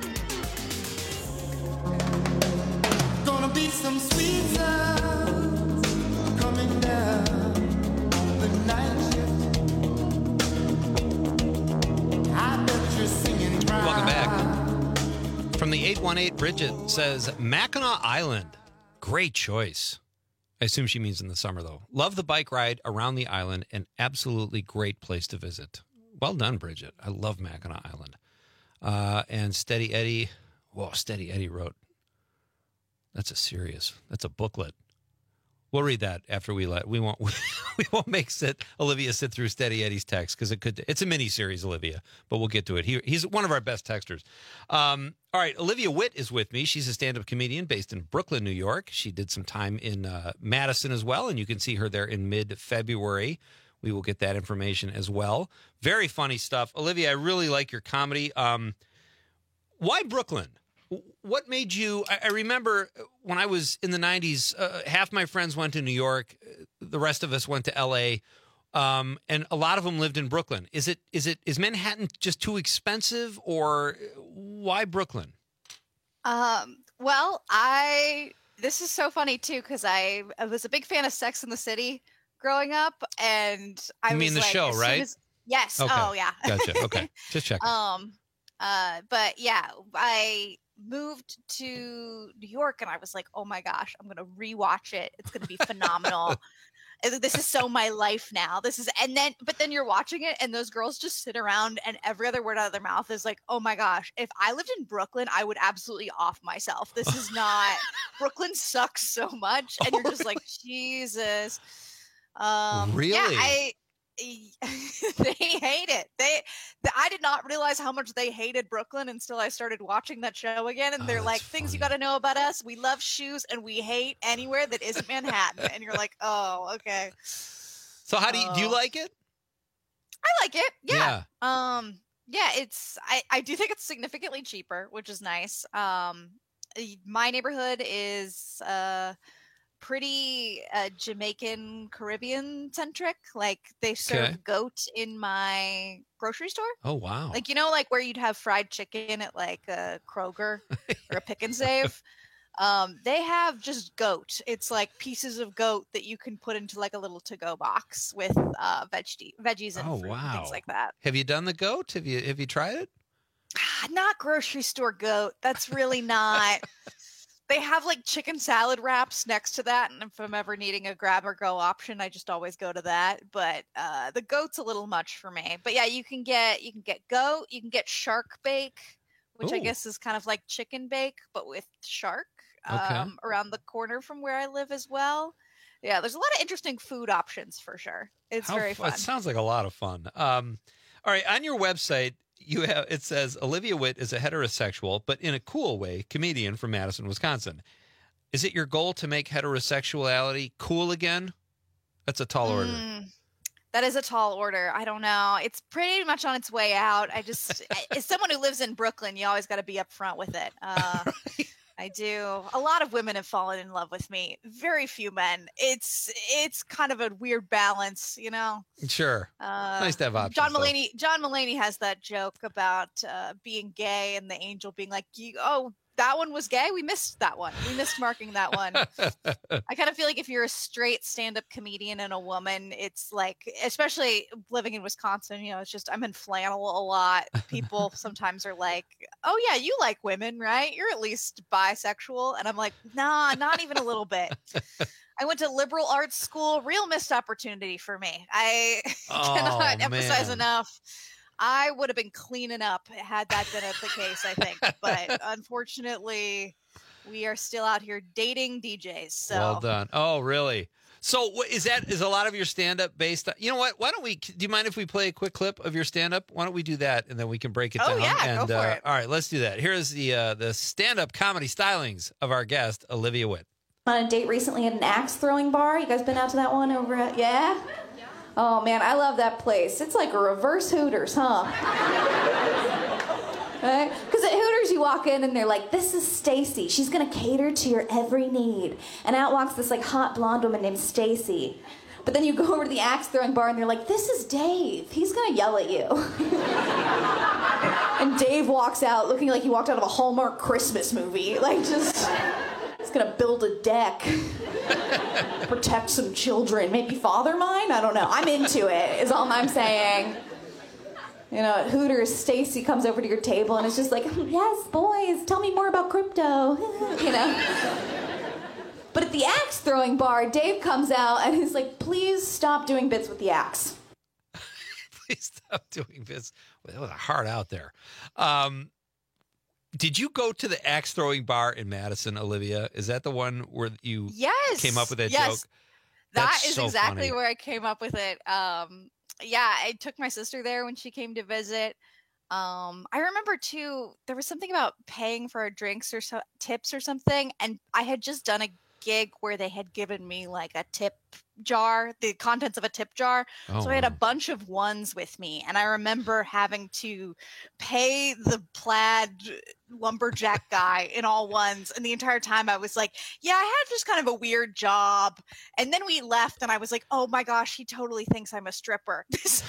Gonna be some sweet sounds coming down the night shift. I bet you're singing right. Welcome back. From the eight one eight, Bridget says, Mackinac Island. Great choice. I assume she means in the summer, though. Love the bike ride around the island. An absolutely great place to visit. Well done, Bridget. I love Mackinac Island. Uh, and Steady Eddie. Whoa, Steady Eddie wrote. That's a serious. That's a booklet. We'll read that after we let. We won't. We won't make sit Olivia sit through Steady Eddie's text because it could. It's a mini series, Olivia, but we'll get to it. He, he's one of our best texters. Um, all right, Olivia Witt is with me. She's a stand-up comedian based in Brooklyn, New York. She did some time in uh, Madison as well, and you can see her there in mid-February. We will get that information as well. Very funny stuff, Olivia. I really like your comedy. Um, why Brooklyn? What made you? I, I remember when I was in the nineties, uh, half my friends went to New York, the rest of us went to L A, um, and a lot of them lived in Brooklyn. Is it? Is it? Is Manhattan just too expensive, or why Brooklyn? Um. Well, I. This is so funny too because I, I was a big fan of Sex and the City growing up, and I You was mean the like, show, as soon right? as- yes. Okay. Oh, yeah. Gotcha. Okay. Just checking. Um. Uh. But yeah, I moved to New York and I was like, oh my gosh, I'm gonna rewatch it. It's gonna be phenomenal. This is so my life now. This is, and then, but then you're watching it and those girls just sit around and every other word out of their mouth is like, oh my gosh, if I lived in Brooklyn, I would absolutely off myself. This is not, Brooklyn sucks so much. And you're just like, Jesus. Um, Really? Yeah, I, they hate it. They, the, I did not realize how much they hated Brooklyn until I started watching that show again. And they're like, things you got to know about us. We love shoes and we hate anywhere that isn't Manhattan. And you're like, oh, okay. So how do you do? You Uh, like it? I like it. Yeah. Um. Yeah. It's. I. I do think it's significantly cheaper, which is nice. Um. My neighborhood is uh pretty uh, Jamaican Caribbean centric. Like they serve Okay. goat in my grocery store. Oh wow. Like you know, like where you'd have fried chicken at like a Kroger or a Pick and Save. Um, they have just goat. It's like pieces of goat that you can put into like a little to-go box with uh, veggie veggies and Oh fruit and things wow. like that. Have you done the goat? Have you Have you tried it? Ah, not grocery store goat. That's really not. They have like chicken salad wraps next to that, and if I'm ever needing a grab or go option, I just always go to that. But uh, the goat's a little much for me. But yeah, you can get you can get goat, you can get shark bake, which I Ooh. guess is kind of like chicken bake but with shark. Okay. Um, around the corner from where I live as well. Yeah, there's a lot of interesting food options for sure. It's How very fu- fun. It sounds like a lot of fun. Um, all right, on your website, you have it says Olivia Witt is a heterosexual, but in a cool way, comedian from Madison, Wisconsin. Is it your goal to make heterosexuality cool again? That's a tall order. Mm, that is a tall order. I don't know. It's pretty much on its way out. I just, as someone who lives in Brooklyn, you always got to be upfront with it. Uh, I do. A lot of women have fallen in love with me. Very few men. It's it's kind of a weird balance, you know. Sure. Uh, Nice to have options. John though. Mulaney. John Mulaney has that joke about uh, being gay and the angel being like, "You- "Oh, that one was gay. We missed that one. We missed marking that one." I kind of feel like if you're a straight stand-up comedian and a woman, it's like, especially living in Wisconsin, you know, it's just I'm in flannel a lot. People sometimes are like, "Oh yeah, you like women, right? You're at least bisexual," and I'm like, "Nah, not even a little bit." I went to liberal arts school. Real missed opportunity for me. I Oh, cannot emphasize man. enough. I would have been cleaning up had that been the case, I think. But unfortunately, we are still out here dating D Js. So Well done. Oh, really? So what, is that is a lot of your stand-up based on, you know what? Why don't we, do you mind if we play a quick clip of your stand-up? Why don't we do that and then we can break it Oh, down? yeah, go and, for uh, it. All right, let's do that. Here's the uh, the stand-up comedy stylings of our guest, Olivia Witt. On a date recently at an axe throwing bar. You guys been out to that one over at, yeah? Oh man, I love that place. It's like a reverse Hooters, huh? Right? Because at Hooters you walk in and they're like, this is Stacy. She's gonna cater to your every need. And out walks this like hot blonde woman named Stacy. But then you go over to the axe throwing bar and they're like, this is Dave. He's gonna yell at you. And Dave walks out looking like he walked out of a Hallmark Christmas movie. Like just, he's gonna build a deck. Protect some children. Maybe father mine? I don't know. I'm into it, is all I'm saying. You know, at Hooters, Stacy comes over to your table and it's just like, yes, boys, tell me more about crypto. You know? But at the axe throwing bar, Dave comes out and he's like, please stop doing bits with the axe. Please stop doing bits. Well, that was a hard out there. Um, did you go to the axe throwing bar in Madison, Olivia? Is that the one where you yes. came up with that yes. joke? That That's is so exactly funny. where I came up with it. Um, yeah, I took my sister there when she came to visit. Um, I remember too, there was something about paying for drinks or so, tips or something, and I had just done a gig where they had given me like a tip jar, the contents of a tip jar. Oh, so I had a wow. bunch of ones with me, and I remember having to pay the plaid lumberjack guy in all ones, and the entire time I was like, yeah, I had just kind of a weird job. And then we left and I was like, oh my gosh, he totally thinks I'm a stripper. This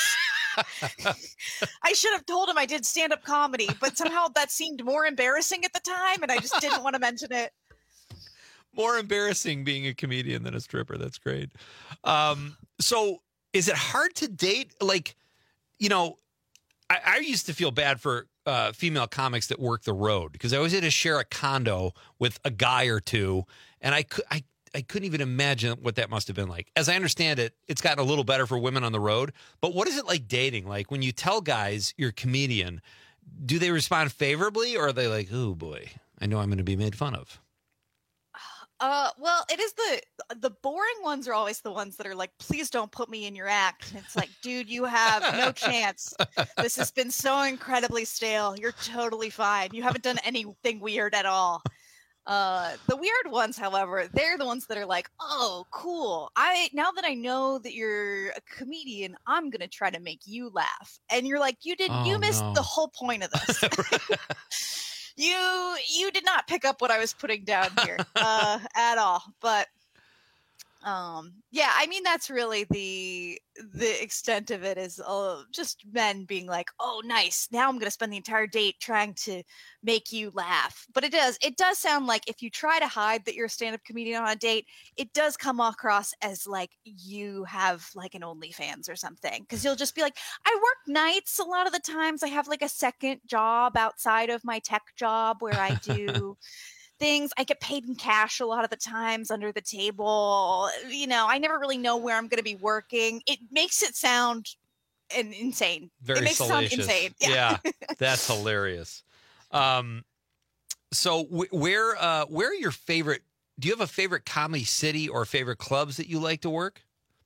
is I should have told him I did stand-up comedy, but somehow that seemed more embarrassing at the time and I just didn't want to mention it. More embarrassing being a comedian than a stripper. That's great. Um, so is it hard to date? Like, you know, I, I used to feel bad for uh, female comics that work the road because I always had to share a condo with a guy or two. And I, could, I, I couldn't even imagine what that must have been like. As I understand it, it's gotten a little better for women on the road. But what is it like dating? Like when you tell guys you're a comedian, do they respond favorably or are they like, oh boy, I know I'm going to be made fun of? Uh, well, it is the the boring ones are always the ones that are like, please don't put me in your act. And it's like, dude, you have no chance. This has been so incredibly stale. You're totally fine. You haven't done anything weird at all. Uh, the weird ones, however, they're the ones that are like, oh, cool. I now that I know that you're a comedian, I'm gonna try to make you laugh. And you're like, you did, Oh, you missed no. the whole point of this. You you did not pick up what I was putting down here uh, at all. But um, yeah, I mean that's really the the extent of it is uh, just men being like, "Oh, nice! Now I'm going to spend the entire date trying to make you laugh." But it does it does sound like if you try to hide that you're a stand-up comedian on a date, it does come across as like you have like an OnlyFans or something because you'll just be like, "I work nights a lot of the times. I have like a second job outside of my tech job where I do." Things I get paid in cash a lot of the times under the table. You know, I never really know where I'm going to be working. It makes it sound in, insane. Very it makes salacious. it sound insane. Yeah, Yeah, that's hilarious. Um, so wh- where uh, where are your favorite? Do you have a favorite comedy city or favorite clubs that you like to work?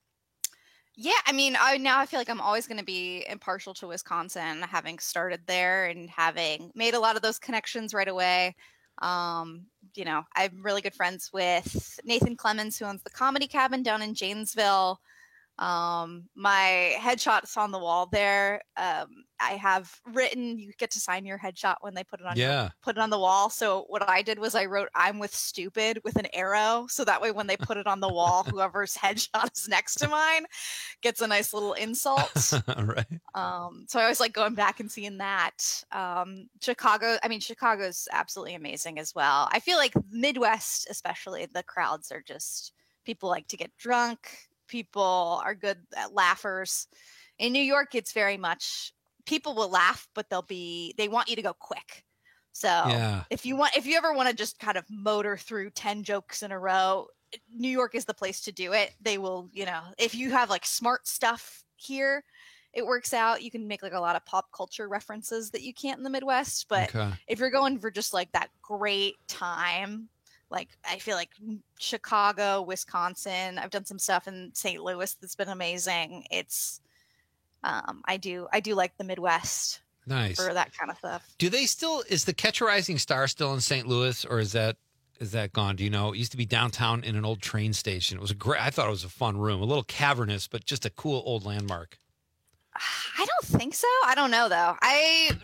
Yeah, I mean, I now I feel like I'm always going to be impartial to Wisconsin, having started there and having made a lot of those connections right away. Um, you know, I'm really good friends with Nathan Clemens, who owns the Comedy Cabin down in Janesville. Um, my headshot's on the wall there. Um, I have written, you get to sign your headshot when they put it on, Yeah. your, put it on the wall. So what I did was I wrote, I'm with stupid with an arrow. So that way, when they put it on the wall, whoever's headshot is next to mine gets a nice little insult. Right. Um, so I always like going back and seeing that. Um, Chicago, I mean, Chicago's absolutely amazing as well. I feel like Midwest, especially, the crowds are just, people like to get drunk. People are good at laughers. In New York, it's very much, people will laugh, but they'll be, they want you to go quick. So Yeah. if you want, if you ever want to just kind of motor through ten jokes in a row, New York is the place to do it. They will, you know, if you have like smart stuff here, it works out. You can make like a lot of pop culture references that you can't in the Midwest. But Okay. if you're going for just like that great time, like I feel like Chicago, Wisconsin, I've done some stuff in Saint Louis that's been amazing. It's, um, I do, I do like the Midwest Nice. for that kind of stuff. Do they still, is the Catch a Rising Star still in Saint Louis or is that, is that gone? Do you know? It used to be downtown in an old train station. It was a great, I thought it was a fun room, a little cavernous, but just a cool old landmark. I don't think so. I don't know though. I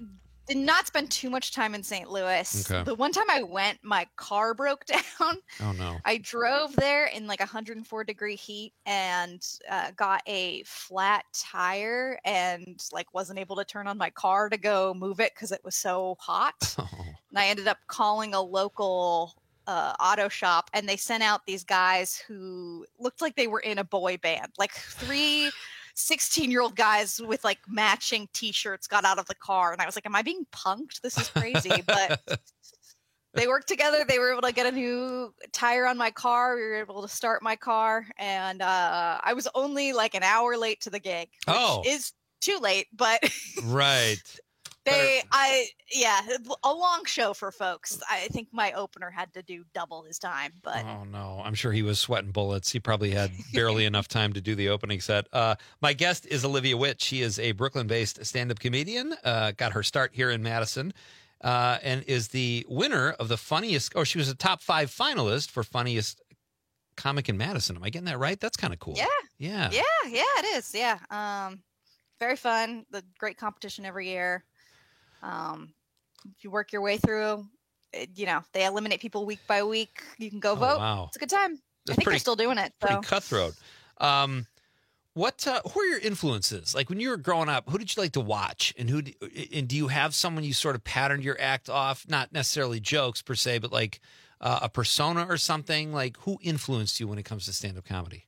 did not spend too much time in Saint Louis. Okay. The one time I went, my car broke down. Oh no. I drove there in like one hundred four degree heat and uh, got a flat tire and like wasn't able to turn on my car to go move it because it was so hot. Oh. And I ended up calling a local uh, auto shop, and they sent out these guys who looked like they were in a boy band, like three sixteen year old guys with like matching t-shirts got out of the car, and I was like, am I being punked? This is crazy. But they worked together. They were able to get a new tire on my car. We were able to start my car, and uh, I was only like an hour late to the gig, which Oh. is too late, but Right. they, I, yeah, a long show for folks. I think my opener had to do double his time, but Oh no, I'm sure he was sweating bullets. He probably had barely enough time to do the opening set. Uh, my guest is Olivia Witt. She is a Brooklyn-based stand-up comedian. Uh, got her start here in Madison, uh, and is the winner of the funniest. Oh, she was a top five finalist for funniest comic in Madison. Am I getting that right? That's kind of cool. yeah, Yeah. yeah, yeah, it is. Yeah, um, very fun. The great competition every year. Um, if you work your way through, it, you know, they eliminate people week by week. You can go Oh, vote. wow. It's a good time. I That's think pretty- they're still doing it. Pretty So. cutthroat. Um, what uh, who are your influences? Like when you were growing up, who did you like to watch, and who? d- And do you have someone you sort of patterned your act off? Not necessarily jokes per se, but like uh, a persona or something. Like who influenced you when it comes to stand-up comedy?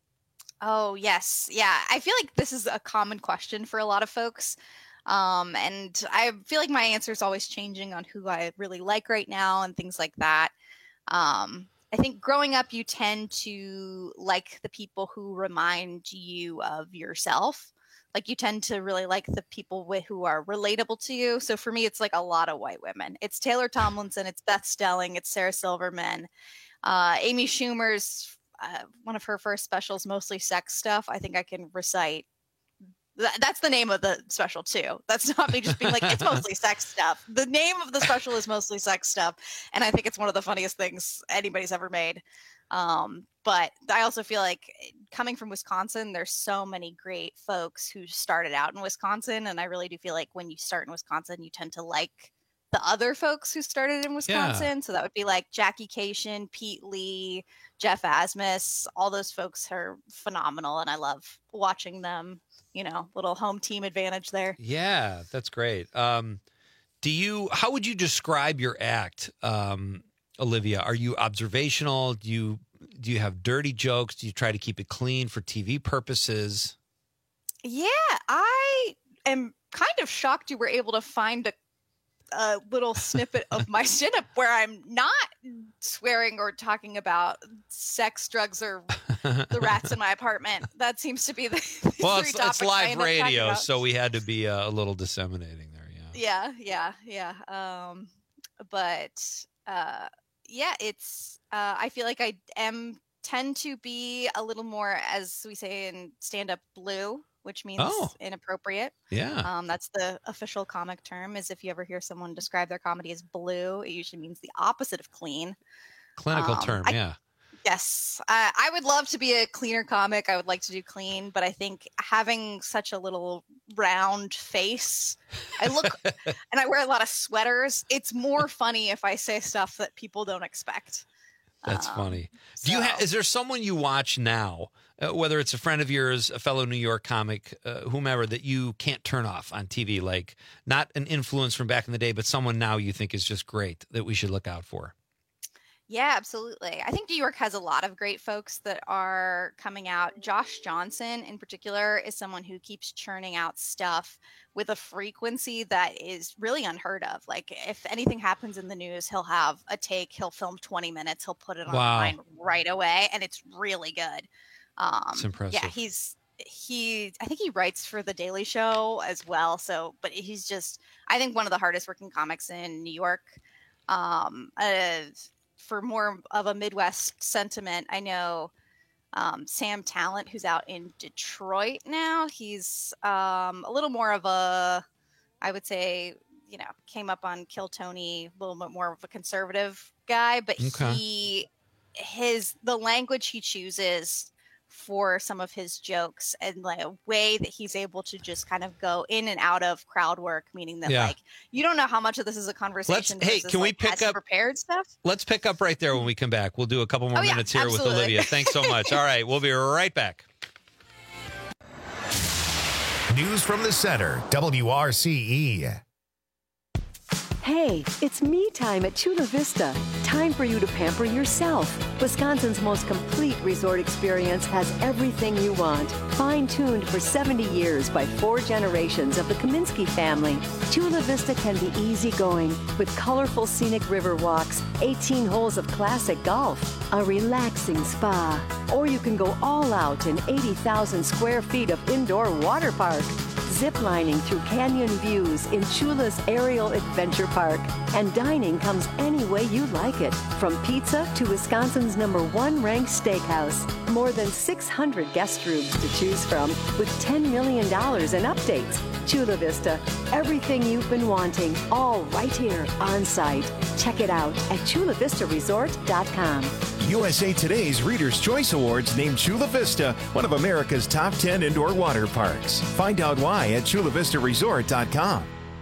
Oh, yes. Yeah. I feel like this is a common question for a lot of folks. Um, and I feel like my answer is always changing on who I really like right now and things like that. Um, I think growing up, you tend to like the people who remind you of yourself. Like you tend to really like the people with, who are relatable to you. So for me, it's like a lot of white women. It's Taylor Tomlinson, it's Beth Stelling, it's Sarah Silverman, uh, Amy Schumer's uh, one of her first specials, mostly sex stuff. I think I can recite. Th- that's the name of the special too. That's not me just being like, it's mostly sex stuff. The name of the special is mostly sex stuff. And I think it's one of the funniest things anybody's ever made. Um, but I also feel like coming from Wisconsin, there's so many great folks who started out in Wisconsin. And I really do feel like when you start in Wisconsin, you tend to like the other folks who started in Wisconsin. So that would be like Jackie Cation, Pete Lee, Jeff Asmus. All those folks are phenomenal. And I love watching them. You know, little home team advantage there. Yeah, that's great. Um, do you? How would you describe your act, um, Olivia? Are you observational? Do you do you have dirty jokes? Do you try to keep it clean for T V purposes? Yeah, I am kind of shocked you were able to find a, a little snippet of my stand-up where I'm not swearing or talking about sex, drugs, or the rats in my apartment. That seems to be the, the Well, three it's, topics it's I live end up talking radio, about. so we had to be uh, a little disseminating there. Yeah. Yeah, yeah, yeah. Um, but uh, yeah, it's. Uh, I feel like I am tend to be a little more, as we say in stand-up, blue, which means Oh. inappropriate. Yeah. Um, that's the official comic term. Is if you ever hear someone describe their comedy as blue, it usually means the opposite of clean. Clinical Um, term. I- yeah. Yes, uh, I would love to be a cleaner comic. I would like to do clean, but I think having such a little round face, I look and I wear a lot of sweaters. It's more funny if I say stuff that people don't expect. That's Um, funny. Do you have? Is there someone you watch now, uh, whether it's a friend of yours, a fellow New York comic, uh, whomever, that you can't turn off on T V? Like not an influence from back in the day, but someone now you think is just great that we should look out for. Yeah, absolutely. I think New York has a lot of great folks that are coming out. Josh Johnson, in particular, is someone who keeps churning out stuff with a frequency that is really unheard of. Like, if anything happens in the news, he'll have a take, he'll film twenty minutes, he'll put it Wow. online right away, and it's really good. Um, It's impressive. Yeah, he's he. I think he writes for The Daily Show as well. So, but he's just, I think, one of the hardest working comics in New York. Um, uh, for more of a Midwest sentiment, I know um, Sam Talent, who's out in Detroit now. He's um, a little more of a, I would say, you know, came up on Kill Tony, a little bit more of a conservative guy, but Okay. he, his, the language he chooses for some of his jokes and like a way that he's able to just kind of go in and out of crowd work, meaning that Yeah. like you don't know how much of this is a conversation. Let's- hey, versus, can we like, pick has up- prepared stuff? Let's pick up right there when we come back. We'll do a couple more Oh, yeah, minutes here with absolutely. Olivia. Thanks so much. All right, we'll be right back. News from the center, W R C E. Hey, it's me time at Chula Vista. Time for you to pamper yourself. Wisconsin's most complete resort experience has everything you want. Fine-tuned for seventy years by four generations of the Kaminsky family, Chula Vista can be easygoing with colorful scenic river walks, eighteen holes of classic golf, a relaxing spa, or you can go all out in eighty thousand square feet of indoor water park. Ziplining through canyon views in Chula's Aerial Adventure Park. And dining comes any way you like it, from pizza to Wisconsin's number one ranked steakhouse. More than six hundred guest rooms to choose from with ten million dollars in updates. Chula Vista, everything you've been wanting, all right here on site. Check it out at chula vista resort dot com. U S A Today's Reader's Choice Awards named Chula Vista one of America's top ten indoor water parks. Find out why at chula vista resort dot com.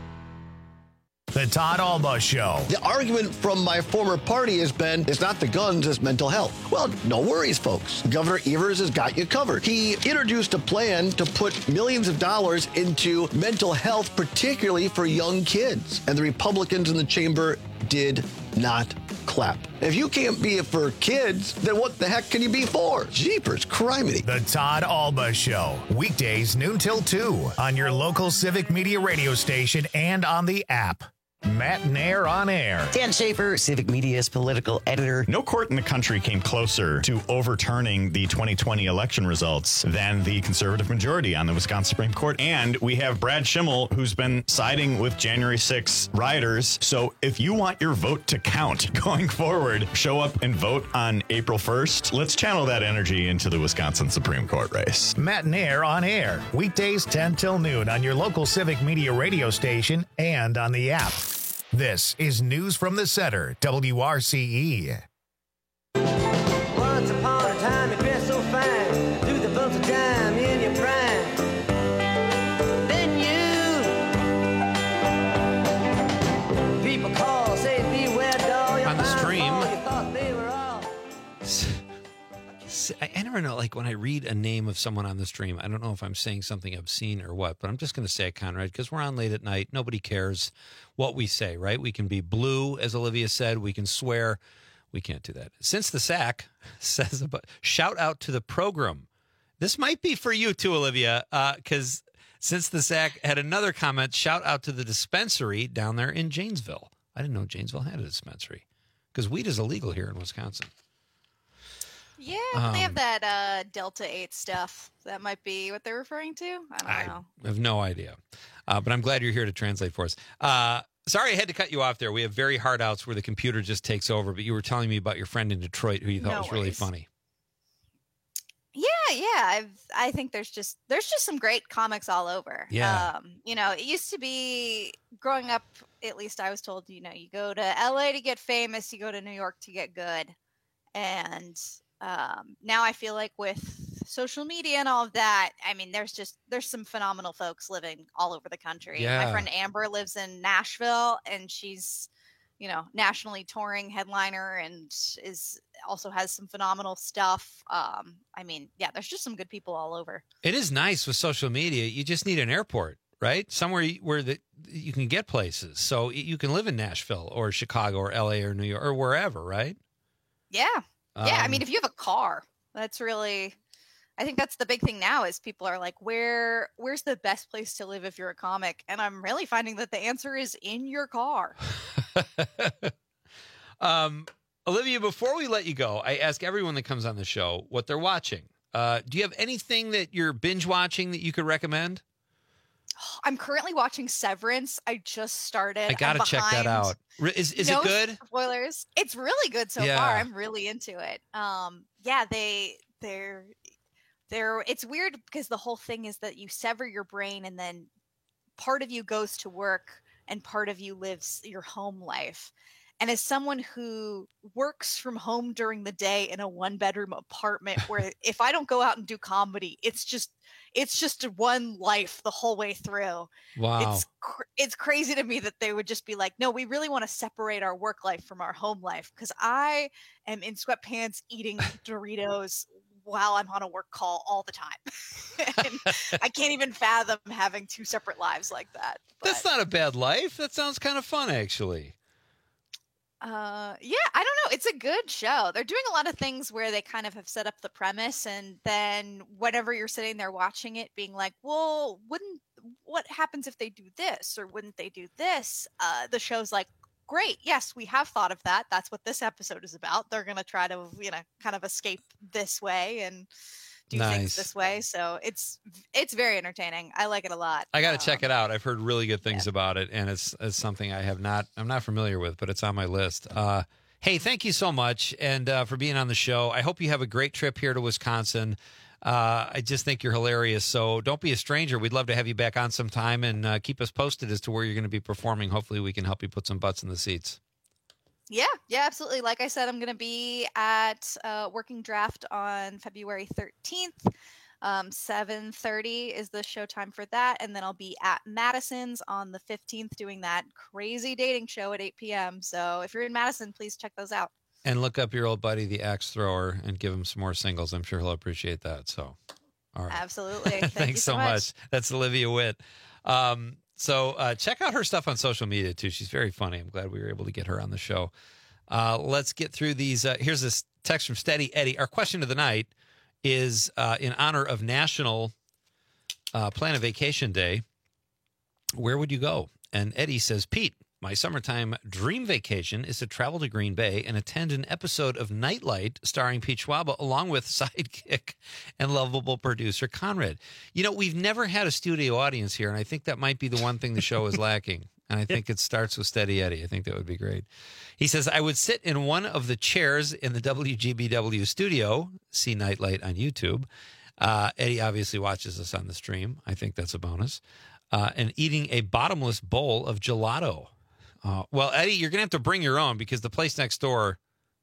The Todd Alba Show. The argument from my former party has been, it's not the guns, it's mental health. Well, no worries, folks. Governor Evers has got you covered. He introduced a plan to put millions of dollars into mental health, particularly for young kids. And the Republicans in the chamber did not clap. If you can't be it for kids, then what the heck can you be for? Jeepers, criminy. The Todd Alba Show. Weekdays noon till two on your local Civic Media radio station and on the app. Matt Nair on air. Dan Schaefer, Civic Media's political editor. No court in the country came closer to overturning the twenty twenty election results than the conservative majority on the Wisconsin Supreme Court. And we have Brad Schimmel, who's been siding with January sixth rioters. So if you want your vote to count going forward, show up and vote on April first. Let's channel that energy into the Wisconsin Supreme Court race. Matt Nair on air. Weekdays ten till noon on your local Civic Media radio station and on the app. This is News from the Center, W R C E. Once upon a time you dressed so fine, through the bumps of time in your prime. Then you, people call, say beware doll. On the stream. You thought they were all. I I never know, like when I read a name of someone on the stream, I don't know if I'm saying something obscene or what, but I'm just going to say it, Conrad, because we're on late at night. Nobody cares what we say, right? We can be blue, as Olivia said. We can swear. We can't do that. Since the sack says, about, shout out to the program. This might be for you too, Olivia, because uh, since the sack had another comment, shout out to the dispensary down there in Janesville. I didn't know Janesville had a dispensary because weed is illegal here in Wisconsin. Yeah, they have Um, that uh, Delta eight stuff. That might be what they're referring to. I don't I know. have no idea. Uh, but I'm glad you're here to translate for us. Uh, sorry, I had to cut you off there. We have very hard outs where the computer just takes over. But you were telling me about your friend in Detroit who you thought No was really worries. funny. Yeah, yeah. I've I think there's just there's just some great comics all over. Yeah. Um, you know, it used to be growing up, at least I was told, you know, you go to L A to get famous, you go to New York to get good. And um, now I feel like with social media and all of that, I mean, there's just there's some phenomenal folks living all over the country. Yeah. My friend Amber lives in Nashville, and she's, you know, nationally touring headliner and is also has some phenomenal stuff. Um, I mean, yeah, there's just some good people all over. It is nice with social media. You just need an airport, right? Somewhere you- where the, you can get places. So y- you can live in Nashville or Chicago or L A or New York or wherever, right? Yeah. Yeah. I Um, mean, if you have a car, that's really, I think that's the big thing now is people are like, where, where's the best place to live if you're a comic? And I'm really finding that the answer is in your car. Um, Olivia, before we let you go, I ask everyone that comes on the show what they're watching. Uh, do you have anything that you're binge watching that you could recommend? I'm currently watching Severance. I just started. I got to I'm check that behind. out. Re- Is is No it good? Spoilers. It's really good so Yeah. far. I'm really into it. Um, yeah, they they're they're. It's weird because the whole thing is that you sever your brain and then part of you goes to work and part of you lives your home life. And as someone who works from home during the day in a one bedroom apartment where if I don't go out and do comedy, it's just it's just one life the whole way through. Wow. It's cr- it's crazy to me that they would just be like, no, we really want to separate our work life from our home life, because I am in sweatpants eating Doritos while I'm on a work call all the time. And I can't even fathom having two separate lives like that. That's not a bad life. That sounds kind of fun, actually. Uh, yeah, I don't know. It's a good show. They're doing a lot of things where they kind of have set up the premise, and then whenever you're sitting there watching it, being like, well, wouldn't, what happens if they do this, or wouldn't they do this? Uh, the show's like, great. Yes, we have thought of that. That's what this episode is about. They're going to try to, you know, kind of escape this way and do Nice. things this way. So it's, it's very entertaining. I like it a lot. I got to check it out. I've heard really good things about it, and it's, it's something I have not, I'm not familiar with, but it's on my list. Uh, hey, thank you so much, and uh, for being on the show. I hope you have a great trip here to Wisconsin. Uh, I just think you're hilarious. So don't be a stranger. We'd love to have you back on sometime, and uh, keep us posted as to where you're going to be performing. Hopefully we can help you put some butts in the seats. Yeah, yeah, absolutely. Like I said, I'm going to be at uh, Working Draft on February thirteenth. Um, seven thirty is the showtime for that. And then I'll be at Madison's on the fifteenth doing that crazy dating show at eight p.m. So if you're in Madison, please check those out. And look up your old buddy, the Axe Thrower, and give him some more singles. I'm sure he'll appreciate that. So, all right. Absolutely. Thank Thanks you so so much. much. That's Olivia Witt. Um, so uh, check out her stuff on social media, too. She's very funny. I'm glad we were able to get her on the show. Uh, let's get through these. Uh, here's this text from Steady Eddie. Our question of the night is uh, in honor of National uh, Plan a Vacation Day. Where would you go? And Eddie says, Pete, my summertime dream vacation is to travel to Green Bay and attend an episode of Nightlight starring Pete Schwaba along with sidekick and lovable producer Conrad. You know, we've never had a studio audience here, and I think that might be the one thing the show is lacking. And I think it starts with Steady Eddie. I think that would be great. He says, I would sit in one of the chairs in the W G B W studio, see Nightlight on YouTube. Uh, Eddie obviously watches us on the stream. I think that's a bonus. Uh, and eating a bottomless bowl of gelato. Uh, well, Eddie, you're going to have to bring your own because the place next door,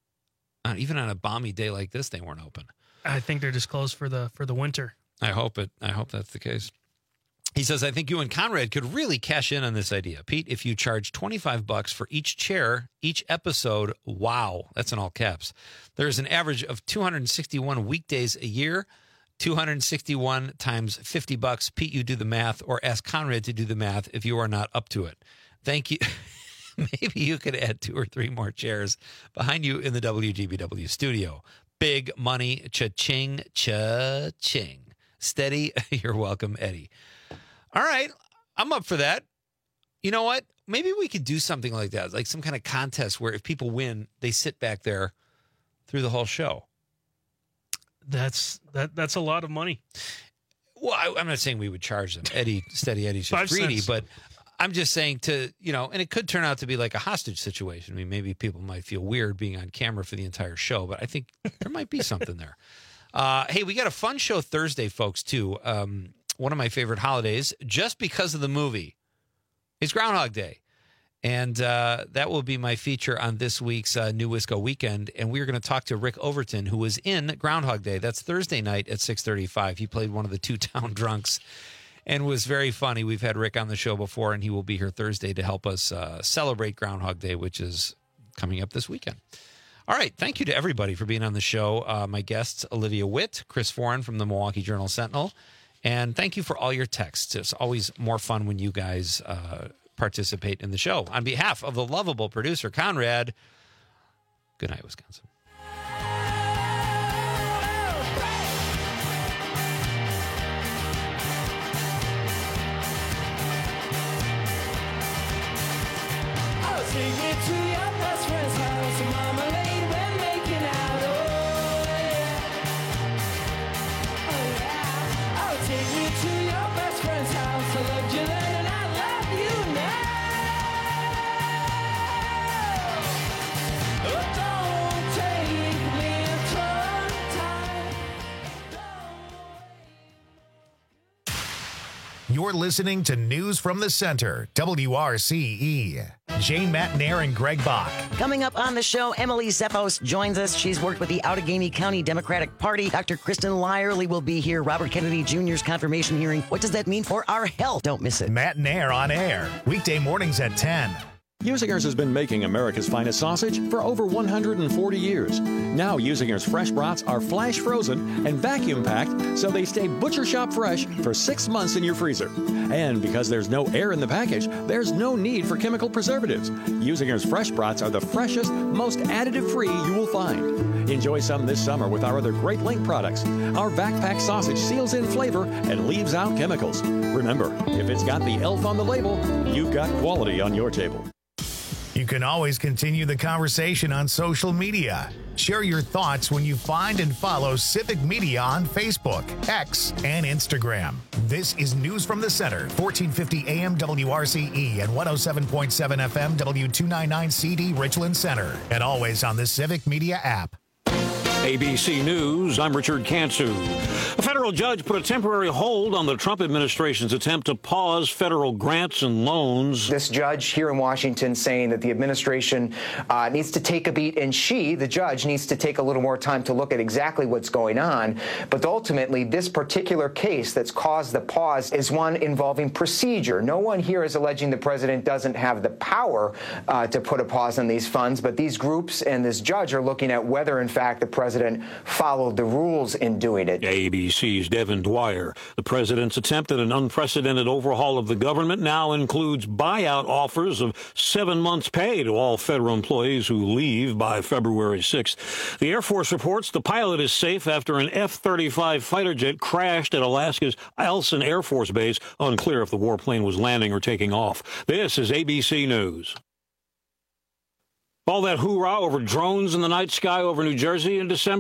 uh, even on a balmy day like this, they weren't open. I think they're just closed for the for the winter. I hope it. I hope that's the case. He says, I think you and Conrad could really cash in on this idea. Pete, if you charge twenty-five bucks for each chair, each episode, wow, that's in all caps. There's an average of two hundred sixty-one weekdays a year, two hundred sixty-one times fifty bucks. Pete, you do the math, or ask Conrad to do the math if you are not up to it. Thank you. Maybe you could add two or three more chairs behind you in the W G B W studio. Big money, cha-ching, cha-ching. Steady, you're welcome, Eddie. All right, I'm up for that. You know what? Maybe we could do something like that, like some kind of contest where if people win, they sit back there through the whole show. That's that. That's a lot of money. Well, I, I'm not saying we would charge them. Eddie, Steady Eddie's just Five greedy, cents. but I'm just saying to, you know, and it could turn out to be like a hostage situation. I mean, maybe people might feel weird being on camera for the entire show, but I think there might be something there. Uh, hey, we got a fun show Thursday, folks, too. Um, one of my favorite holidays, just because of the movie, is Groundhog Day. And uh, that will be my feature on this week's uh, New Wisco Weekend. And we're going to talk to Rick Overton, who was in Groundhog Day. That's Thursday night at six thirty-five. He played one of the two town drunks and was very funny. We've had Rick on the show before, and he will be here Thursday to help us uh, celebrate Groundhog Day, which is coming up this weekend. All right. Thank you to everybody for being on the show. Uh, my guests, Olivia Witt, Chris Foran from the Milwaukee Journal-Sentinel. And thank you for all your texts. It's always more fun when you guys uh, participate in the show. On behalf of the lovable producer, Conrad, good night, Wisconsin. I'll take you to your best friend's house, marmalade when making out. Oh yeah, oh yeah. I'll take you to your best friend's house. I loved you then and I love you now. Oh, don't take me a time. You're listening to News from the Center, W R C E. Jane Matnair and Greg Bach. Coming up on the show, Emily Zephos joins us. She's worked with the Outagamie County Democratic Party. Doctor Kristen Lyerly will be here. Robert Kennedy Junior's confirmation hearing. What does that mean for our health? Don't miss it. Matnair on air, weekday mornings at ten. Usinger's has been making America's finest sausage for over one hundred forty years. Now Usinger's fresh brats are flash frozen and vacuum packed so they stay butcher shop fresh for six months in your freezer. And because there's no air in the package, there's no need for chemical preservatives. Usinger's fresh brats are the freshest, most additive-free you will find. Enjoy some this summer with our other Great Link products. Our backpack sausage seals in flavor and leaves out chemicals. Remember, if it's got the elf on the label, you've got quality on your table. You can always continue the conversation on social media. Share your thoughts when you find and follow Civic Media on Facebook, X, and Instagram. This is News from the Center, fourteen fifty A M W R C E and one oh seven point seven F M W two ninety-nine C D Richland Center, and always on the Civic Media app. A B C News, I'm Richard Cantu. A federal judge put a temporary hold on the Trump administration's attempt to pause federal grants and loans. This judge here in Washington saying that the administration uh, needs to take a beat, and she, the judge, needs to take a little more time to look at exactly what's going on. But ultimately, this particular case that's caused the pause is one involving procedure. No one here is alleging the president doesn't have the power uh, to put a pause on these funds, but these groups and this judge are looking at whether, in fact, the president followed the rules in doing it. A B C's Devin Dwyer. The president's attempt at an unprecedented overhaul of the government now includes buyout offers of seven months' pay to all federal employees who leave by February sixth. The Air Force reports the pilot is safe after an F thirty-five fighter jet crashed at Alaska's Eielson Air Force Base. Unclear if the warplane was landing or taking off. This is A B C News. All that hoorah over drones in the night sky over New Jersey in December.